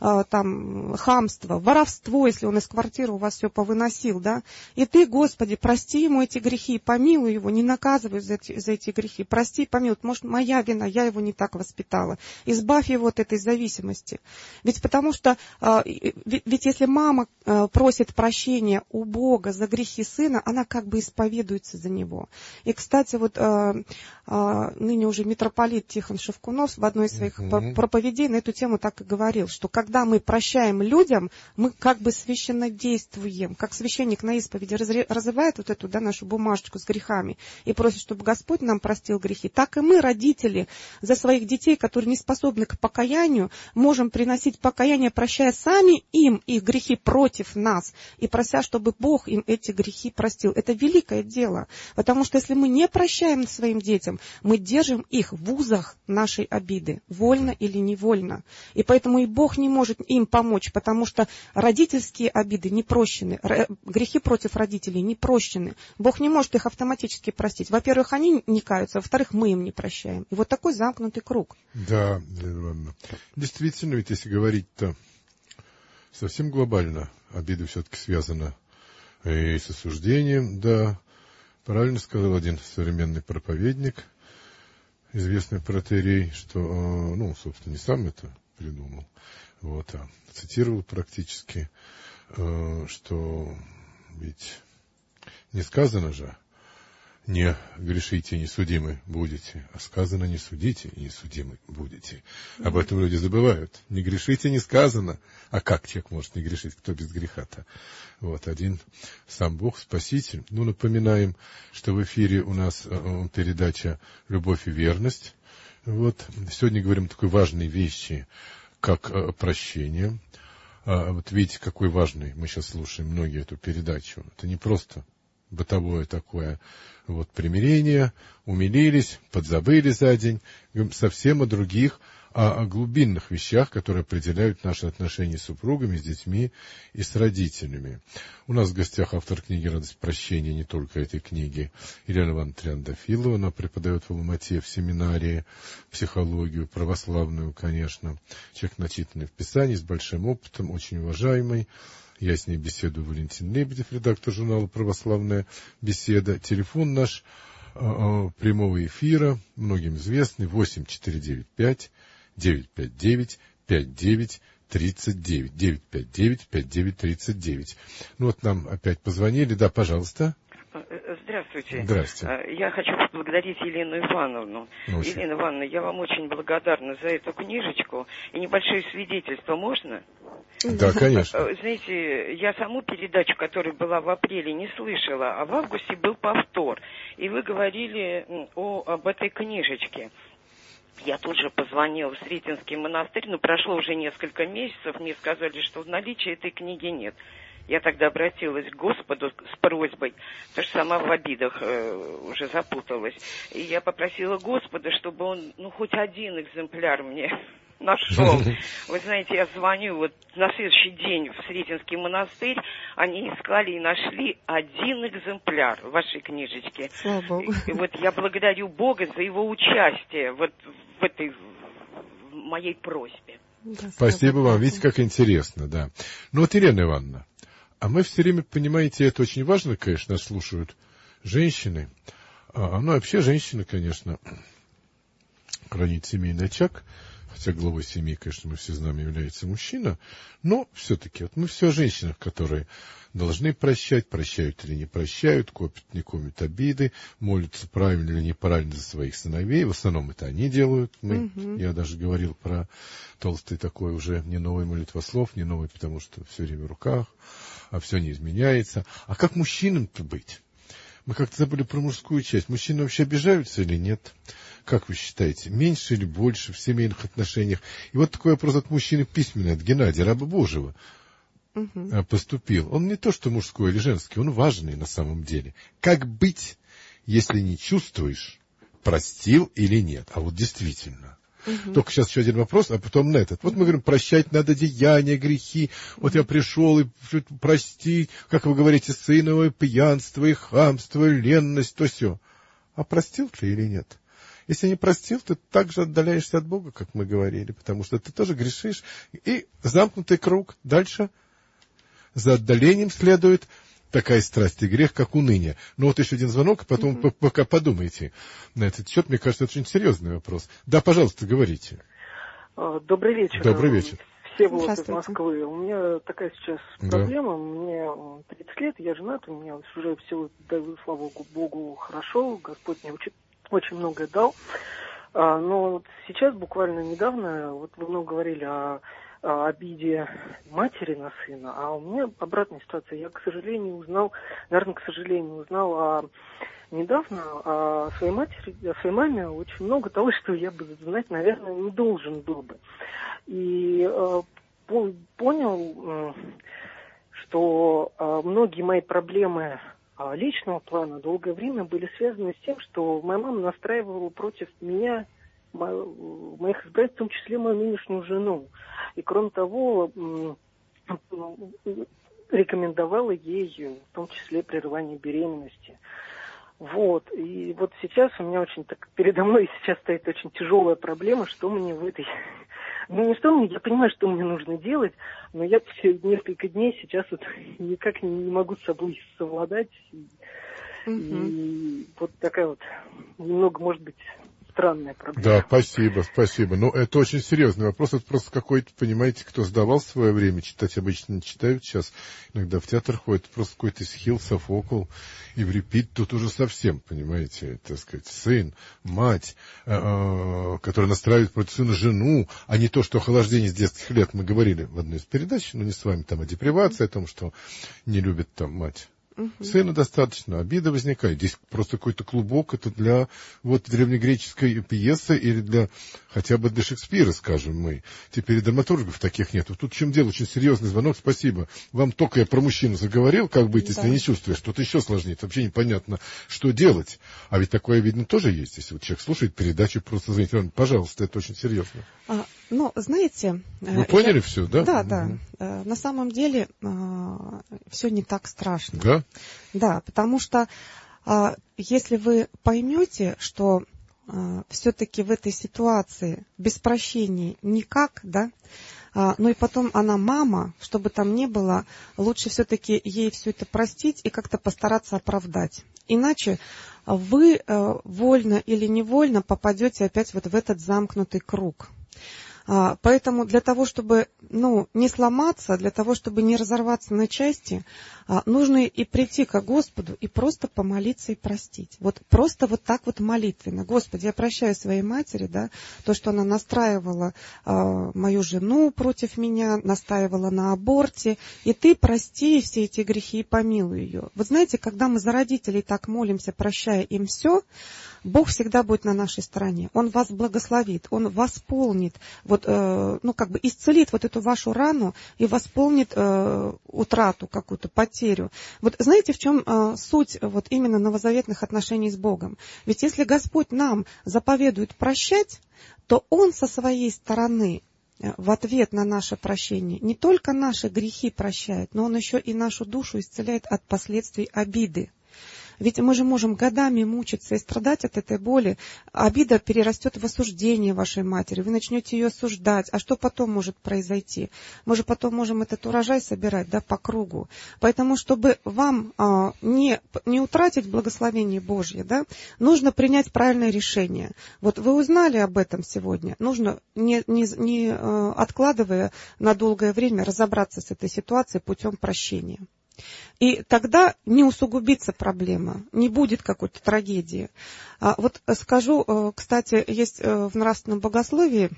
хамство, воровство, если он из квартиры у вас все повыносил, да. И Ты, Господи, прости ему эти грехи, помилуй его, не наказывай за эти грехи. Прости, помилуй. Может, моя вина, я его не так воспитала. Избавь его от этой зависимости. Ведь потому что, ведь если мама просит прощения у Бога за грехи сына, она как бы исповедуется за него. И, кстати, вот ныне уже митрополит Тихон Шевкунов в одной из своих проповедей на эту тему так и говорил, что когда мы прощаем людям, мы как бы священнодействуем. Как священник на исповеди разрывает вот эту, да, нашу бумажечку с грехами и просит, чтобы Господь нам простил грехи, так и мы, родители, за своих детей, которые не способны к покаянию, можем приносить покаяние, прощая сами им их грехи против нас и прося, чтобы Бог им эти грехи простил. Это великое дело, потому что если мы не прощаем своим детям, мы держим их в узах нашей обиды, вольно или невольно. И поэтому и Бог не может им помочь, потому что родительские обиды не прощены, грехи против родителей не прощены. Бог не может их автоматически простить. Во-первых, они не каются, во-вторых, мы им не прощаем. И вот такой замкнутый круг. Да, действительно, ведь если говорить-то совсем глобально, обида все-таки связана и с осуждением, да. Правильно сказал один современный проповедник, известный протоиерей, что, собственно, не сам это придумал, а цитировал практически, что ведь не сказано же, не грешите, и не судимы будете, а сказано, не судите, и не судимы будете. Об этом люди забывают. Не грешите, не сказано. А как человек может не грешить, кто без греха-то? Один сам Бог, Спаситель. Напоминаем, что в эфире у нас передача «Любовь и верность». Сегодня говорим о такой важной вещи, как прощение. Видите, какой важный, мы сейчас слушаем многие эту передачу. Это не просто бытовое такое примирение, умилились, подзабыли за день, совсем о других о глубинных вещах, которые определяют наши отношения с супругами, с детьми и с родителями. У нас в гостях автор книги «Радость прощения», не только этой книги, Елена Ивановна Триандафилова. Она преподает в Алма-Ате в семинаре психологию, православную, конечно. Человек, начитанный в Писании, с большим опытом, очень уважаемый. Я с ней беседую, Валентин Лебедев, редактор журнала «Православная беседа». Телефон наш прямого эфира, многим известный, 8495 959 5939, 959 5939. Ну вот нам опять позвонили, да, пожалуйста. Здравствуйте. Здравствуйте. Я хочу поблагодарить Елену Ивановну. Елена Ивановна, я вам очень благодарна за эту книжечку. И небольшое свидетельство можно? Да, конечно. Знаете, я саму передачу, которая была в апреле, не слышала, а в августе был повтор. И вы говорили об этой книжечке. Я тут же позвонила в Сретенский монастырь, но прошло уже несколько месяцев, мне сказали, что в наличии этой книги нет. Я тогда обратилась к Господу с просьбой, потому что сама в обидах уже запуталась. И я попросила Господа, чтобы он, хоть один экземпляр мне нашел. Вы знаете, я звоню вот на следующий день в Сретенский монастырь, они искали и нашли один экземпляр вашей книжечки. Слава Богу. И вот я благодарю Бога за его участие вот в этой моей просьбе. Да, спасибо вам, видите, как интересно, да. Ну вот, Елена Ивановна, а мы все время, понимаете, это очень важно, конечно, нас слушают женщины. Вообще женщина, конечно, хранит семейный очаг, хотя главой семьи, конечно, мы все знаем, является мужчина, но все-таки вот мы все о женщинах, которые должны прощать, прощают или не прощают, копят, не копят обиды, молятся правильно или неправильно за своих сыновей. В основном это они делают. Я даже говорил про толстый такой уже не новый молитвослов, не новый, потому что все время в руках, а все не изменяется. А как мужчинам-то быть? Мы как-то забыли про мужскую часть. Мужчины вообще обижаются или нет? Как вы считаете, меньше или больше в семейных отношениях? И вот такой вопрос от мужчины письменный, от Геннадия, раба Божьего, поступил. Он не то, что мужской или женский, он важный на самом деле. Как быть, если не чувствуешь, простил или нет? А вот действительно. Только сейчас еще один вопрос, а потом на этот. Вот мы говорим, прощать надо деяния, грехи. Вот я пришел и простить, как вы говорите, сыновое пьянство и хамство, и ленность, то все. А простил ты или нет? Если не простил, ты так же отдаляешься от Бога, как мы говорили, потому что ты тоже грешишь. И замкнутый круг. Дальше за отдалением следует такая страсть и грех, как уныние. Ну вот еще один звонок, потом пока подумайте на этот счет. Мне кажется, это очень серьезный вопрос. Да, пожалуйста, говорите. Добрый вечер. Добрый вечер. Всеволод из Москвы. У меня такая сейчас проблема. Мне 30 лет, я женат, у меня уже все, слава Богу, хорошо. Господь мне очень многое дал. Но вот сейчас, буквально недавно, вот вы много говорили о обиде матери на сына, а у меня обратная ситуация. Я, к сожалению, узнал недавно о своей матери, о своей маме очень много того, что я бы знать, наверное, не должен был бы. И понял, что многие мои проблемы личного плана долгое время были связаны с тем, что моя мама настраивала против меня, моих избирателей, в том числе мою нынешнюю жену. И кроме того, рекомендовала ей, в том числе, прерывание беременности. Вот. И вот сейчас у меня передо мной сейчас стоит очень тяжелая проблема, что мне в этой... не что мне, я понимаю, что мне нужно делать, но я все несколько дней сейчас вот никак не могу с собой совладать. И вот такая вот немного, может быть, странная проблема. Да, спасибо. Но это очень серьезный вопрос. Это просто какой-то, понимаете, кто сдавал в свое время, читать обычно не читают сейчас, иногда в театр ходят, просто какой-то Эсхил, Софокл, Еврипид, тут уже совсем, понимаете, так сказать, сын, мать, которая настраивает против сына жену, а не то, что охлаждение с детских лет мы говорили в одной из передач, но не с вами, там о депривации, о том, что не любит там мать Сына достаточно, обида возникает. Здесь просто какой-то клубок, это для древнегреческой пьесы или хотя бы для Шекспира, скажем мы. Теперь драматургов таких нет. Тут в чем дело? Очень серьезный звонок, спасибо. Вам только я про мужчину заговорил, как быть, если не чувствуешь. Тут еще сложнее, вообще непонятно, что делать. А ведь такое, видно, тоже есть. Если человек слушает передачу, просто звонит. Пожалуйста, это очень серьезно. Знаете... Вы поняли все, да? Да. На самом деле все не так страшно. Да? Да, потому что если вы поймете, что все-таки в этой ситуации без прощения никак, да, но и потом она мама, чтобы там ни было, лучше все-таки ей все это простить и как-то постараться оправдать. Иначе вы вольно или невольно попадете опять вот в этот замкнутый круг. Поэтому для того, чтобы не сломаться, для того, чтобы не разорваться на части, нужно и прийти к Господу и просто помолиться и простить. Вот просто вот так вот молитвенно. Господи, я прощаю своей матери, да, то, что она настраивала мою жену против меня, настаивала на аборте, и ты прости все эти грехи и помилуй ее. Вот знаете, когда мы за родителей так молимся, прощая им все, Бог всегда будет на нашей стороне. Он вас благословит, Он восполнит, исцелит вот эту вашу рану и восполнит утрату какую-то, потерю. Вот знаете, в чем суть вот именно новозаветных отношений с Богом? Ведь если Господь нам заповедует прощать, то Он со своей стороны в ответ на наше прощение не только наши грехи прощает, но Он еще и нашу душу исцеляет от последствий обиды. Ведь мы же можем годами мучиться и страдать от этой боли. Обида перерастет в осуждение вашей матери. Вы начнете ее осуждать. А что потом может произойти? Мы же потом можем этот урожай собирать, да, по кругу. Поэтому, чтобы вам не утратить благословение Божье, да, нужно принять правильное решение. Вот вы узнали об этом сегодня. Нужно, не откладывая на долгое время, разобраться с этой ситуацией путем прощения. И тогда не усугубится проблема, не будет какой-то трагедии. Скажу, кстати, есть в нравственном богословии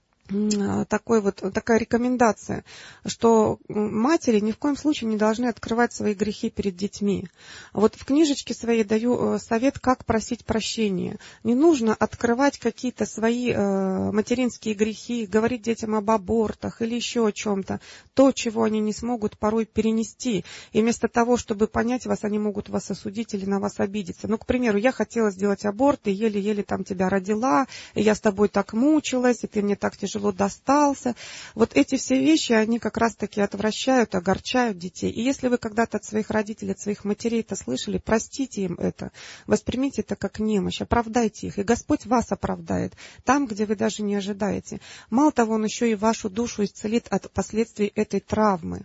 такая рекомендация, что матери ни в коем случае не должны открывать свои грехи перед детьми. Вот в книжечке своей даю совет, как просить прощения. Не нужно открывать какие-то свои материнские грехи, говорить детям об абортах или еще о чем-то, то, чего они не смогут порой перенести. И вместо того, чтобы понять вас, они могут вас осудить или на вас обидеться. К примеру, я хотела сделать аборт, и еле-еле там тебя родила, и я с тобой так мучилась, и ты мне так тяжело достался. Вот эти все вещи, они как раз-таки отвращают, огорчают детей. И если вы когда-то от своих родителей, от своих матерей это слышали, простите им это, воспримите это как немощь, оправдайте их, и Господь вас оправдает там, где вы даже не ожидаете. Мало того, Он еще и вашу душу исцелит от последствий этой травмы.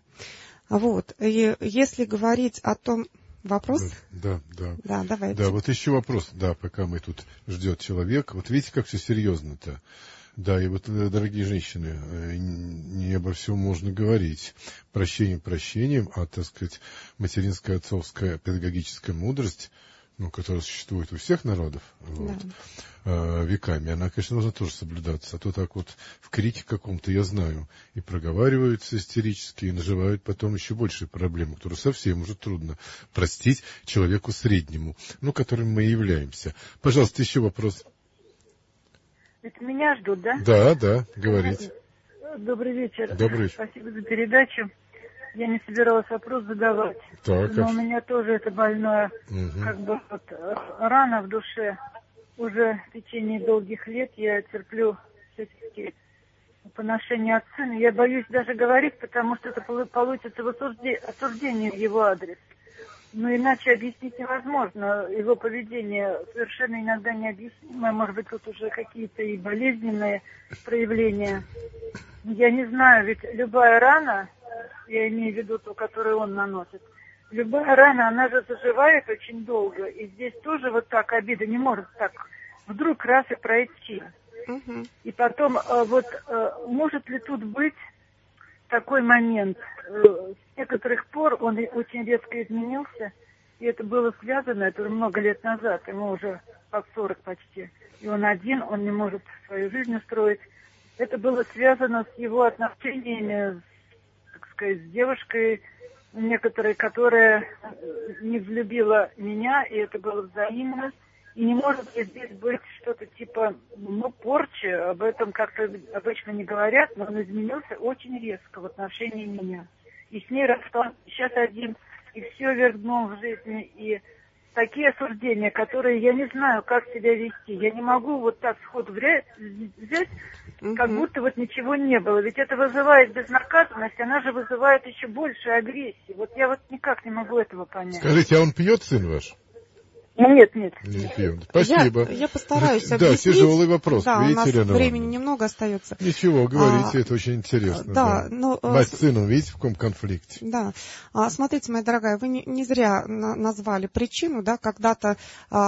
И если говорить о том... Вопрос? Да, давайте. Да, вот еще вопрос, пока мы тут ждет человек. Вот видите, как все серьезно-то. Да, и дорогие женщины, не обо всем можно говорить. Прощение прощением, а, так сказать, материнская, отцовская педагогическая мудрость, которая существует у всех народов веками, она, конечно, должна тоже соблюдаться. А то так в крике каком-то, я знаю, и проговариваются истерически, и наживают потом еще большие проблемы, которые совсем уже трудно простить человеку среднему, которым мы и являемся. Пожалуйста, еще вопрос. Это меня ждут, да? Да, говорите. Добрый вечер. Добрый вечер. Спасибо за передачу. Я не собиралась вопрос задавать. Но у меня тоже это больное, рана в душе. Уже в течение долгих лет я терплю всяческие поношения от сына. Я боюсь даже говорить, потому что это получится осуждение в его адрес. Иначе объяснить невозможно. Его поведение совершенно иногда необъяснимое. Может быть, тут уже какие-то и болезненные проявления. Я не знаю, ведь любая рана, я имею в виду ту, которую он наносит, любая рана, она же заживает очень долго. И здесь тоже так обида не может так вдруг раз и пройти. И потом, может ли тут быть такой момент? С некоторых пор он очень резко изменился, и это было связано, это уже много лет назад, ему уже под 40 почти, и он один, он не может свою жизнь устроить. Это было связано с его отношениями, так сказать, с девушкой, некоторой, которая не влюбила меня, и это было взаимно. И не может ли здесь быть что-то типа, порчи, об этом как-то обычно не говорят, но он изменился очень резко в отношении меня. И с ней расстался сейчас один, и все вверх дном в жизни, и такие осуждения, которые я не знаю, как себя вести. Я не могу вот так сходу взять, как будто вот ничего не было. Ведь это вызывает безнаказанность, она же вызывает еще больше агрессии. Вот я вот никак не могу этого понять. Скажите, а он пьет, сын ваш? Нет. Не пьет. Спасибо. Я постараюсь объяснить. Да, тяжелый вопрос. Да, видите, у нас Елена времени Ивановна? немного остается. Ничего, говорите, это очень интересно. Да. Но, мать с сыном, видите, в каком конфликте? Да. Смотрите, моя дорогая, вы не зря назвали причину, да, когда-то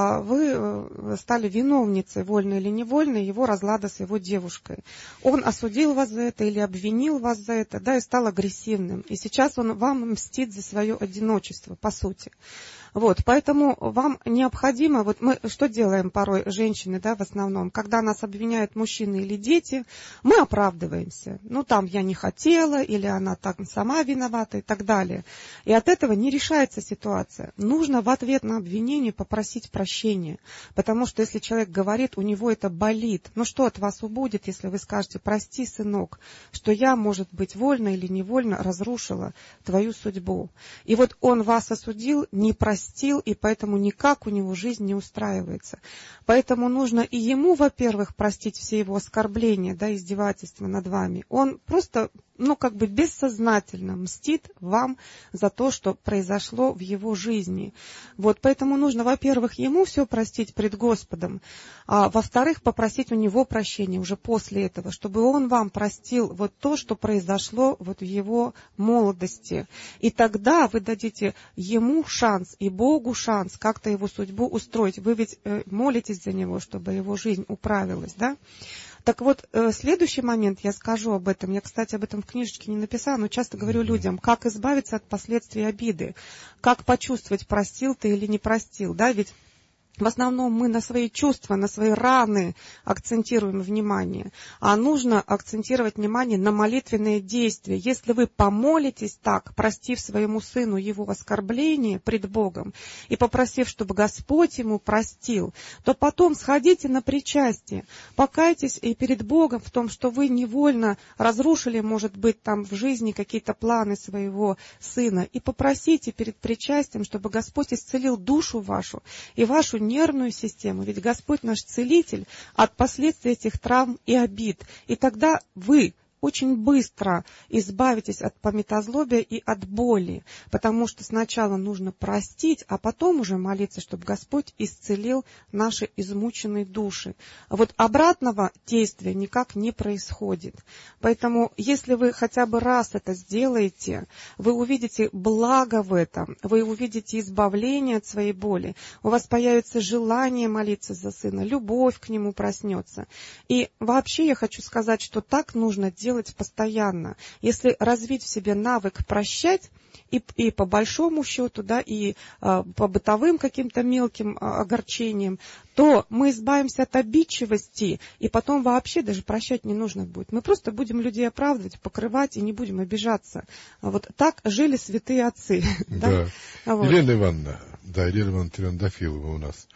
вы стали виновницей, вольно или невольно, его разлада с его девушкой. Он осудил вас за это или обвинил вас за это, да, и стал агрессивным. И сейчас он вам мстит за свое одиночество, по сути. Вот, поэтому вам необходимо, вот мы что делаем порой, женщины, да, в основном, когда нас обвиняют мужчины или дети, мы оправдываемся. Ну, там, я не хотела, или она так сама виновата и так далее. И от этого не решается ситуация. Нужно в ответ на обвинение попросить прощения, потому что если человек говорит, у него это болит, ну, что от вас убудет, если вы скажете, прости, сынок, что я, может быть, вольно или невольно разрушила твою судьбу. И вот он вас осудил, не простил, и поэтому никак у него жизнь не устраивается. Поэтому нужно и ему, во-первых, простить все его оскорбления, да, издевательства над вами. Он просто, бессознательно мстит вам за то, что произошло в его жизни. Вот, поэтому нужно, во-первых, ему все простить пред Господом, а во-вторых, попросить у него прощения уже после этого, чтобы он вам простил вот то, что произошло вот в его молодости. И тогда вы дадите ему шанс и Богу шанс как-то его судьбу устроить. Вы ведь молитесь за него, чтобы его жизнь управилась, да? Так вот, следующий момент, я скажу об этом. Я, кстати, об этом в книжечке не написала, но часто говорю людям, как избавиться от последствий обиды, как почувствовать, простил ты или не простил, да, ведь в основном мы на свои чувства, на свои раны акцентируем внимание, а нужно акцентировать внимание на молитвенные действия. Если вы помолитесь так, простив своему сыну его оскорбление пред Богом и попросив, чтобы Господь ему простил, то потом сходите на причастие, покайтесь и перед Богом в том, что вы невольно разрушили, может быть, там в жизни какие-то планы своего сына, и попросите перед причастием, чтобы Господь исцелил душу вашу и вашу нервную систему, ведь Господь наш целитель от последствий этих травм и обид. И тогда вы очень быстро избавитесь от памятозлобия и от боли, потому что сначала нужно простить, а потом уже молиться, чтобы Господь исцелил наши измученные души. А вот обратного действия никак не происходит. Поэтому, если вы хотя бы раз это сделаете, вы увидите благо в этом, вы увидите избавление от своей боли, у вас появится желание молиться за сына, любовь к нему проснется. И вообще я хочу сказать, что так нужно делать постоянно. Если развить в себе навык прощать, и по большому счету, да, и по бытовым каким-то мелким огорчениям, то мы избавимся от обидчивости, и потом вообще даже прощать не нужно будет. Мы просто будем людей оправдывать, покрывать и не будем обижаться. Вот так жили святые отцы. Да. Вот. Елена Ивановна Триандафилова у нас.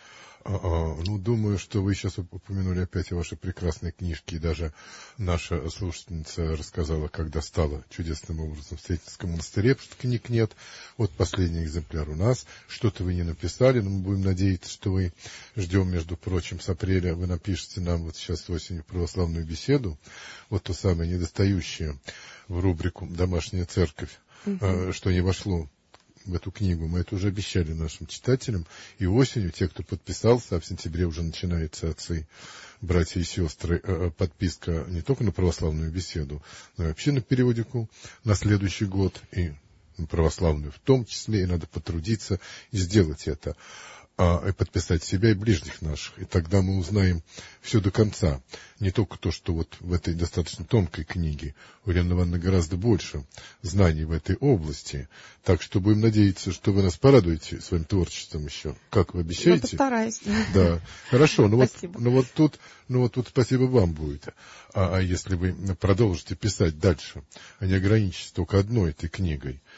Думаю, что вы сейчас упомянули опять о вашей прекрасной книжке, и даже наша слушательница рассказала, когда стала чудесным образом в Сретенском монастыре, потому что книг нет. Вот последний экземпляр у нас. Что-то вы не написали, но мы будем надеяться, что вы ждем, между прочим, с апреля вы напишете нам вот сейчас осенью православную беседу, вот то самое недостающее в рубрику «Домашняя церковь», что не вошло в эту книгу. Мы это уже обещали нашим читателям. И осенью, те, кто подписался, а в сентябре уже начинается, отцы, братья и сестры, подписка не только на православную беседу, но и вообще на периодику на следующий год, и на православную в том числе, и надо потрудиться и сделать это, и подписать себя и ближних наших. И тогда мы узнаем все до конца. Не только то, что вот в этой достаточно тонкой книге у Елены Ивановны гораздо больше знаний в этой области. Так что будем надеяться, что вы нас порадуете своим творчеством еще. Как вы обещаете? Я постараюсь. Да. Хорошо. Спасибо. Вот тут спасибо вам будет. А если вы продолжите писать дальше, а не ограничитесь только одной этой книгой,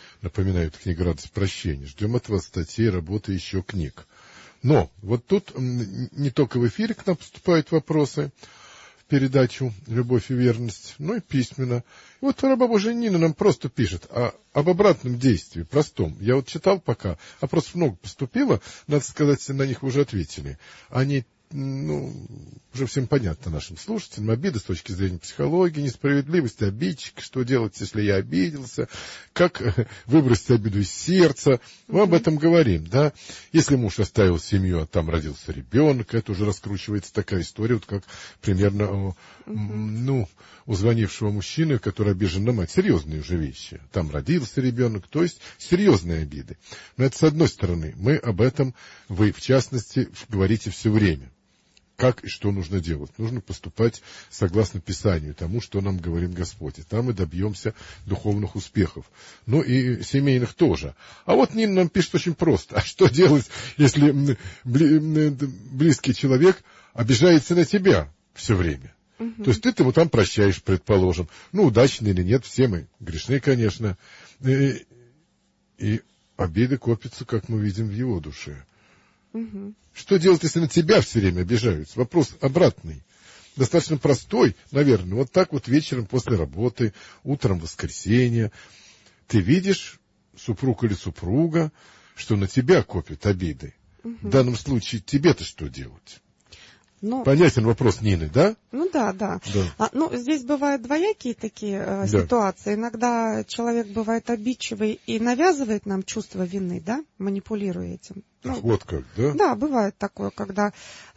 напоминает книга «Радость прощения». Ждем от вас статей, работы, еще книг. Но вот тут не только в эфире к нам поступают вопросы в передачу «Любовь и верность», но и письменно. И вот раба Божия Нина нам просто пишет об обратном действии, простом. Я вот читал пока, вопросов много поступило, надо сказать, на них вы уже ответили. Они, уже всем понятно нашим слушателям, обиды с точки зрения психологии, несправедливость обидчика, что делать, если я обиделся, как выбросить обиду из сердца. Мы об этом говорим, да. Если муж оставил семью, а там родился ребенок, это уже раскручивается такая история, вот как примерно, у звонившего мужчины, который обижен на мать. Серьезные уже вещи. Там родился ребенок, то есть серьезные обиды. Но это с одной стороны. Мы об этом, вы в частности, говорите все время. Как и что нужно делать? Нужно поступать согласно Писанию, тому, что нам говорит Господь. И там мы добьемся духовных успехов. Ну и семейных тоже. А вот Нина нам пишет очень просто. А что делать, если близкий человек обижается на тебя все время? То есть ты его там прощаешь, предположим. Удачно или нет, все мы грешны, конечно. И обиды копятся, как мы видим, в его душе. Что делать, если на тебя все время обижаются? Вопрос обратный. Достаточно простой, наверное. Вот так вот вечером после работы, утром воскресенье, ты видишь, супруг или супруга, что на тебя копят обиды. В данном случае тебе-то что делать? Понятен вопрос Нины, да? Да. Здесь бывают двоякие такие ситуации. Иногда человек бывает обидчивый и навязывает нам чувство вины, да, манипулируя этим. Вот как, да? Да, бывает такое, когда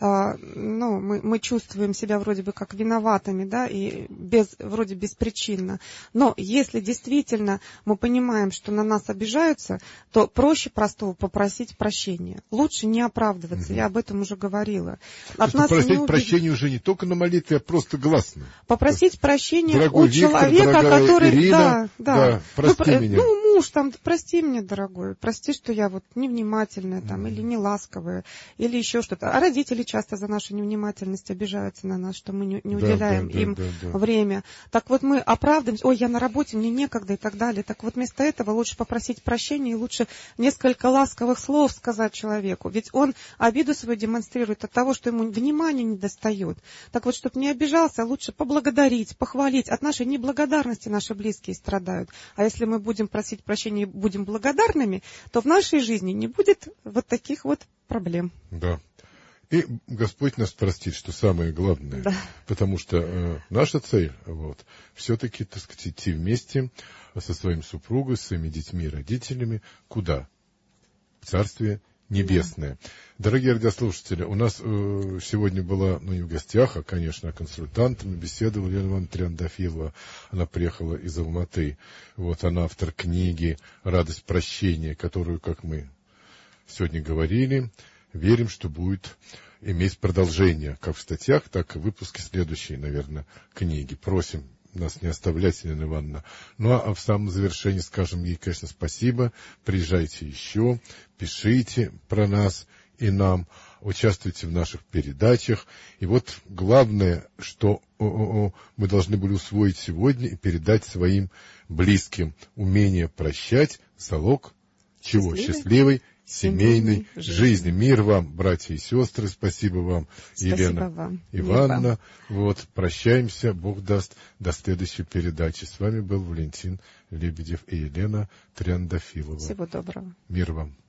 мы чувствуем себя вроде бы как виноватыми, да, и вроде беспричинно. Но если действительно мы понимаем, что на нас обижаются, то проще простого попросить прощения. Лучше не оправдываться, я об этом уже говорила. Попросить прощения уже не только на молитве, а просто гласно. Попросить прощения дорогой у человека, который... Ирина, да. Прости меня. Муж там, прости меня, дорогой, прости, что я вот невнимательная там, или не ласковая, или еще что-то. А родители часто за нашу невнимательность обижаются на нас, что мы не уделяем им время. Так вот мы оправдываемся, я на работе, мне некогда и так далее. Так вот вместо этого лучше попросить прощения и лучше несколько ласковых слов сказать человеку. Ведь он обиду свою демонстрирует от того, что ему внимания не достает. Так вот, чтобы не обижался, лучше поблагодарить, похвалить. От нашей неблагодарности наши близкие страдают. А если мы будем просить прощения и будем благодарными, то в нашей жизни не будет вот таких вот проблем. Да. И Господь нас простит, что самое главное. Да. Потому что наша цель, все-таки, так сказать, идти вместе со своим супругом, с своими детьми и родителями. Куда? В Царствие Небесное. Да. Дорогие радиослушатели, у нас сегодня была, не в гостях, а, конечно, консультантом, беседовала Елена Ивановна Триандафилова. Она приехала из Алматы. Она автор книги «Радость прощения», которую, как мы сегодня говорили, верим, что будет иметь продолжение, как в статьях, так и в выпуске следующей, наверное, книги. Просим нас не оставлять, Елена Ивановна. А в самом завершении скажем ей, конечно, спасибо. Приезжайте еще, пишите про нас и нам, участвуйте в наших передачах. И главное, что мы должны были усвоить сегодня и передать своим близким. Умение прощать – залог чего? Счастливой семейной жизни. Мир вам, братья и сестры. Спасибо вам, Елена вам. Ивановна. Прощаемся. Бог даст, до следующей передачи. С вами был Валентин Лебедев и Елена Триандафилова. Всего доброго. Мир вам.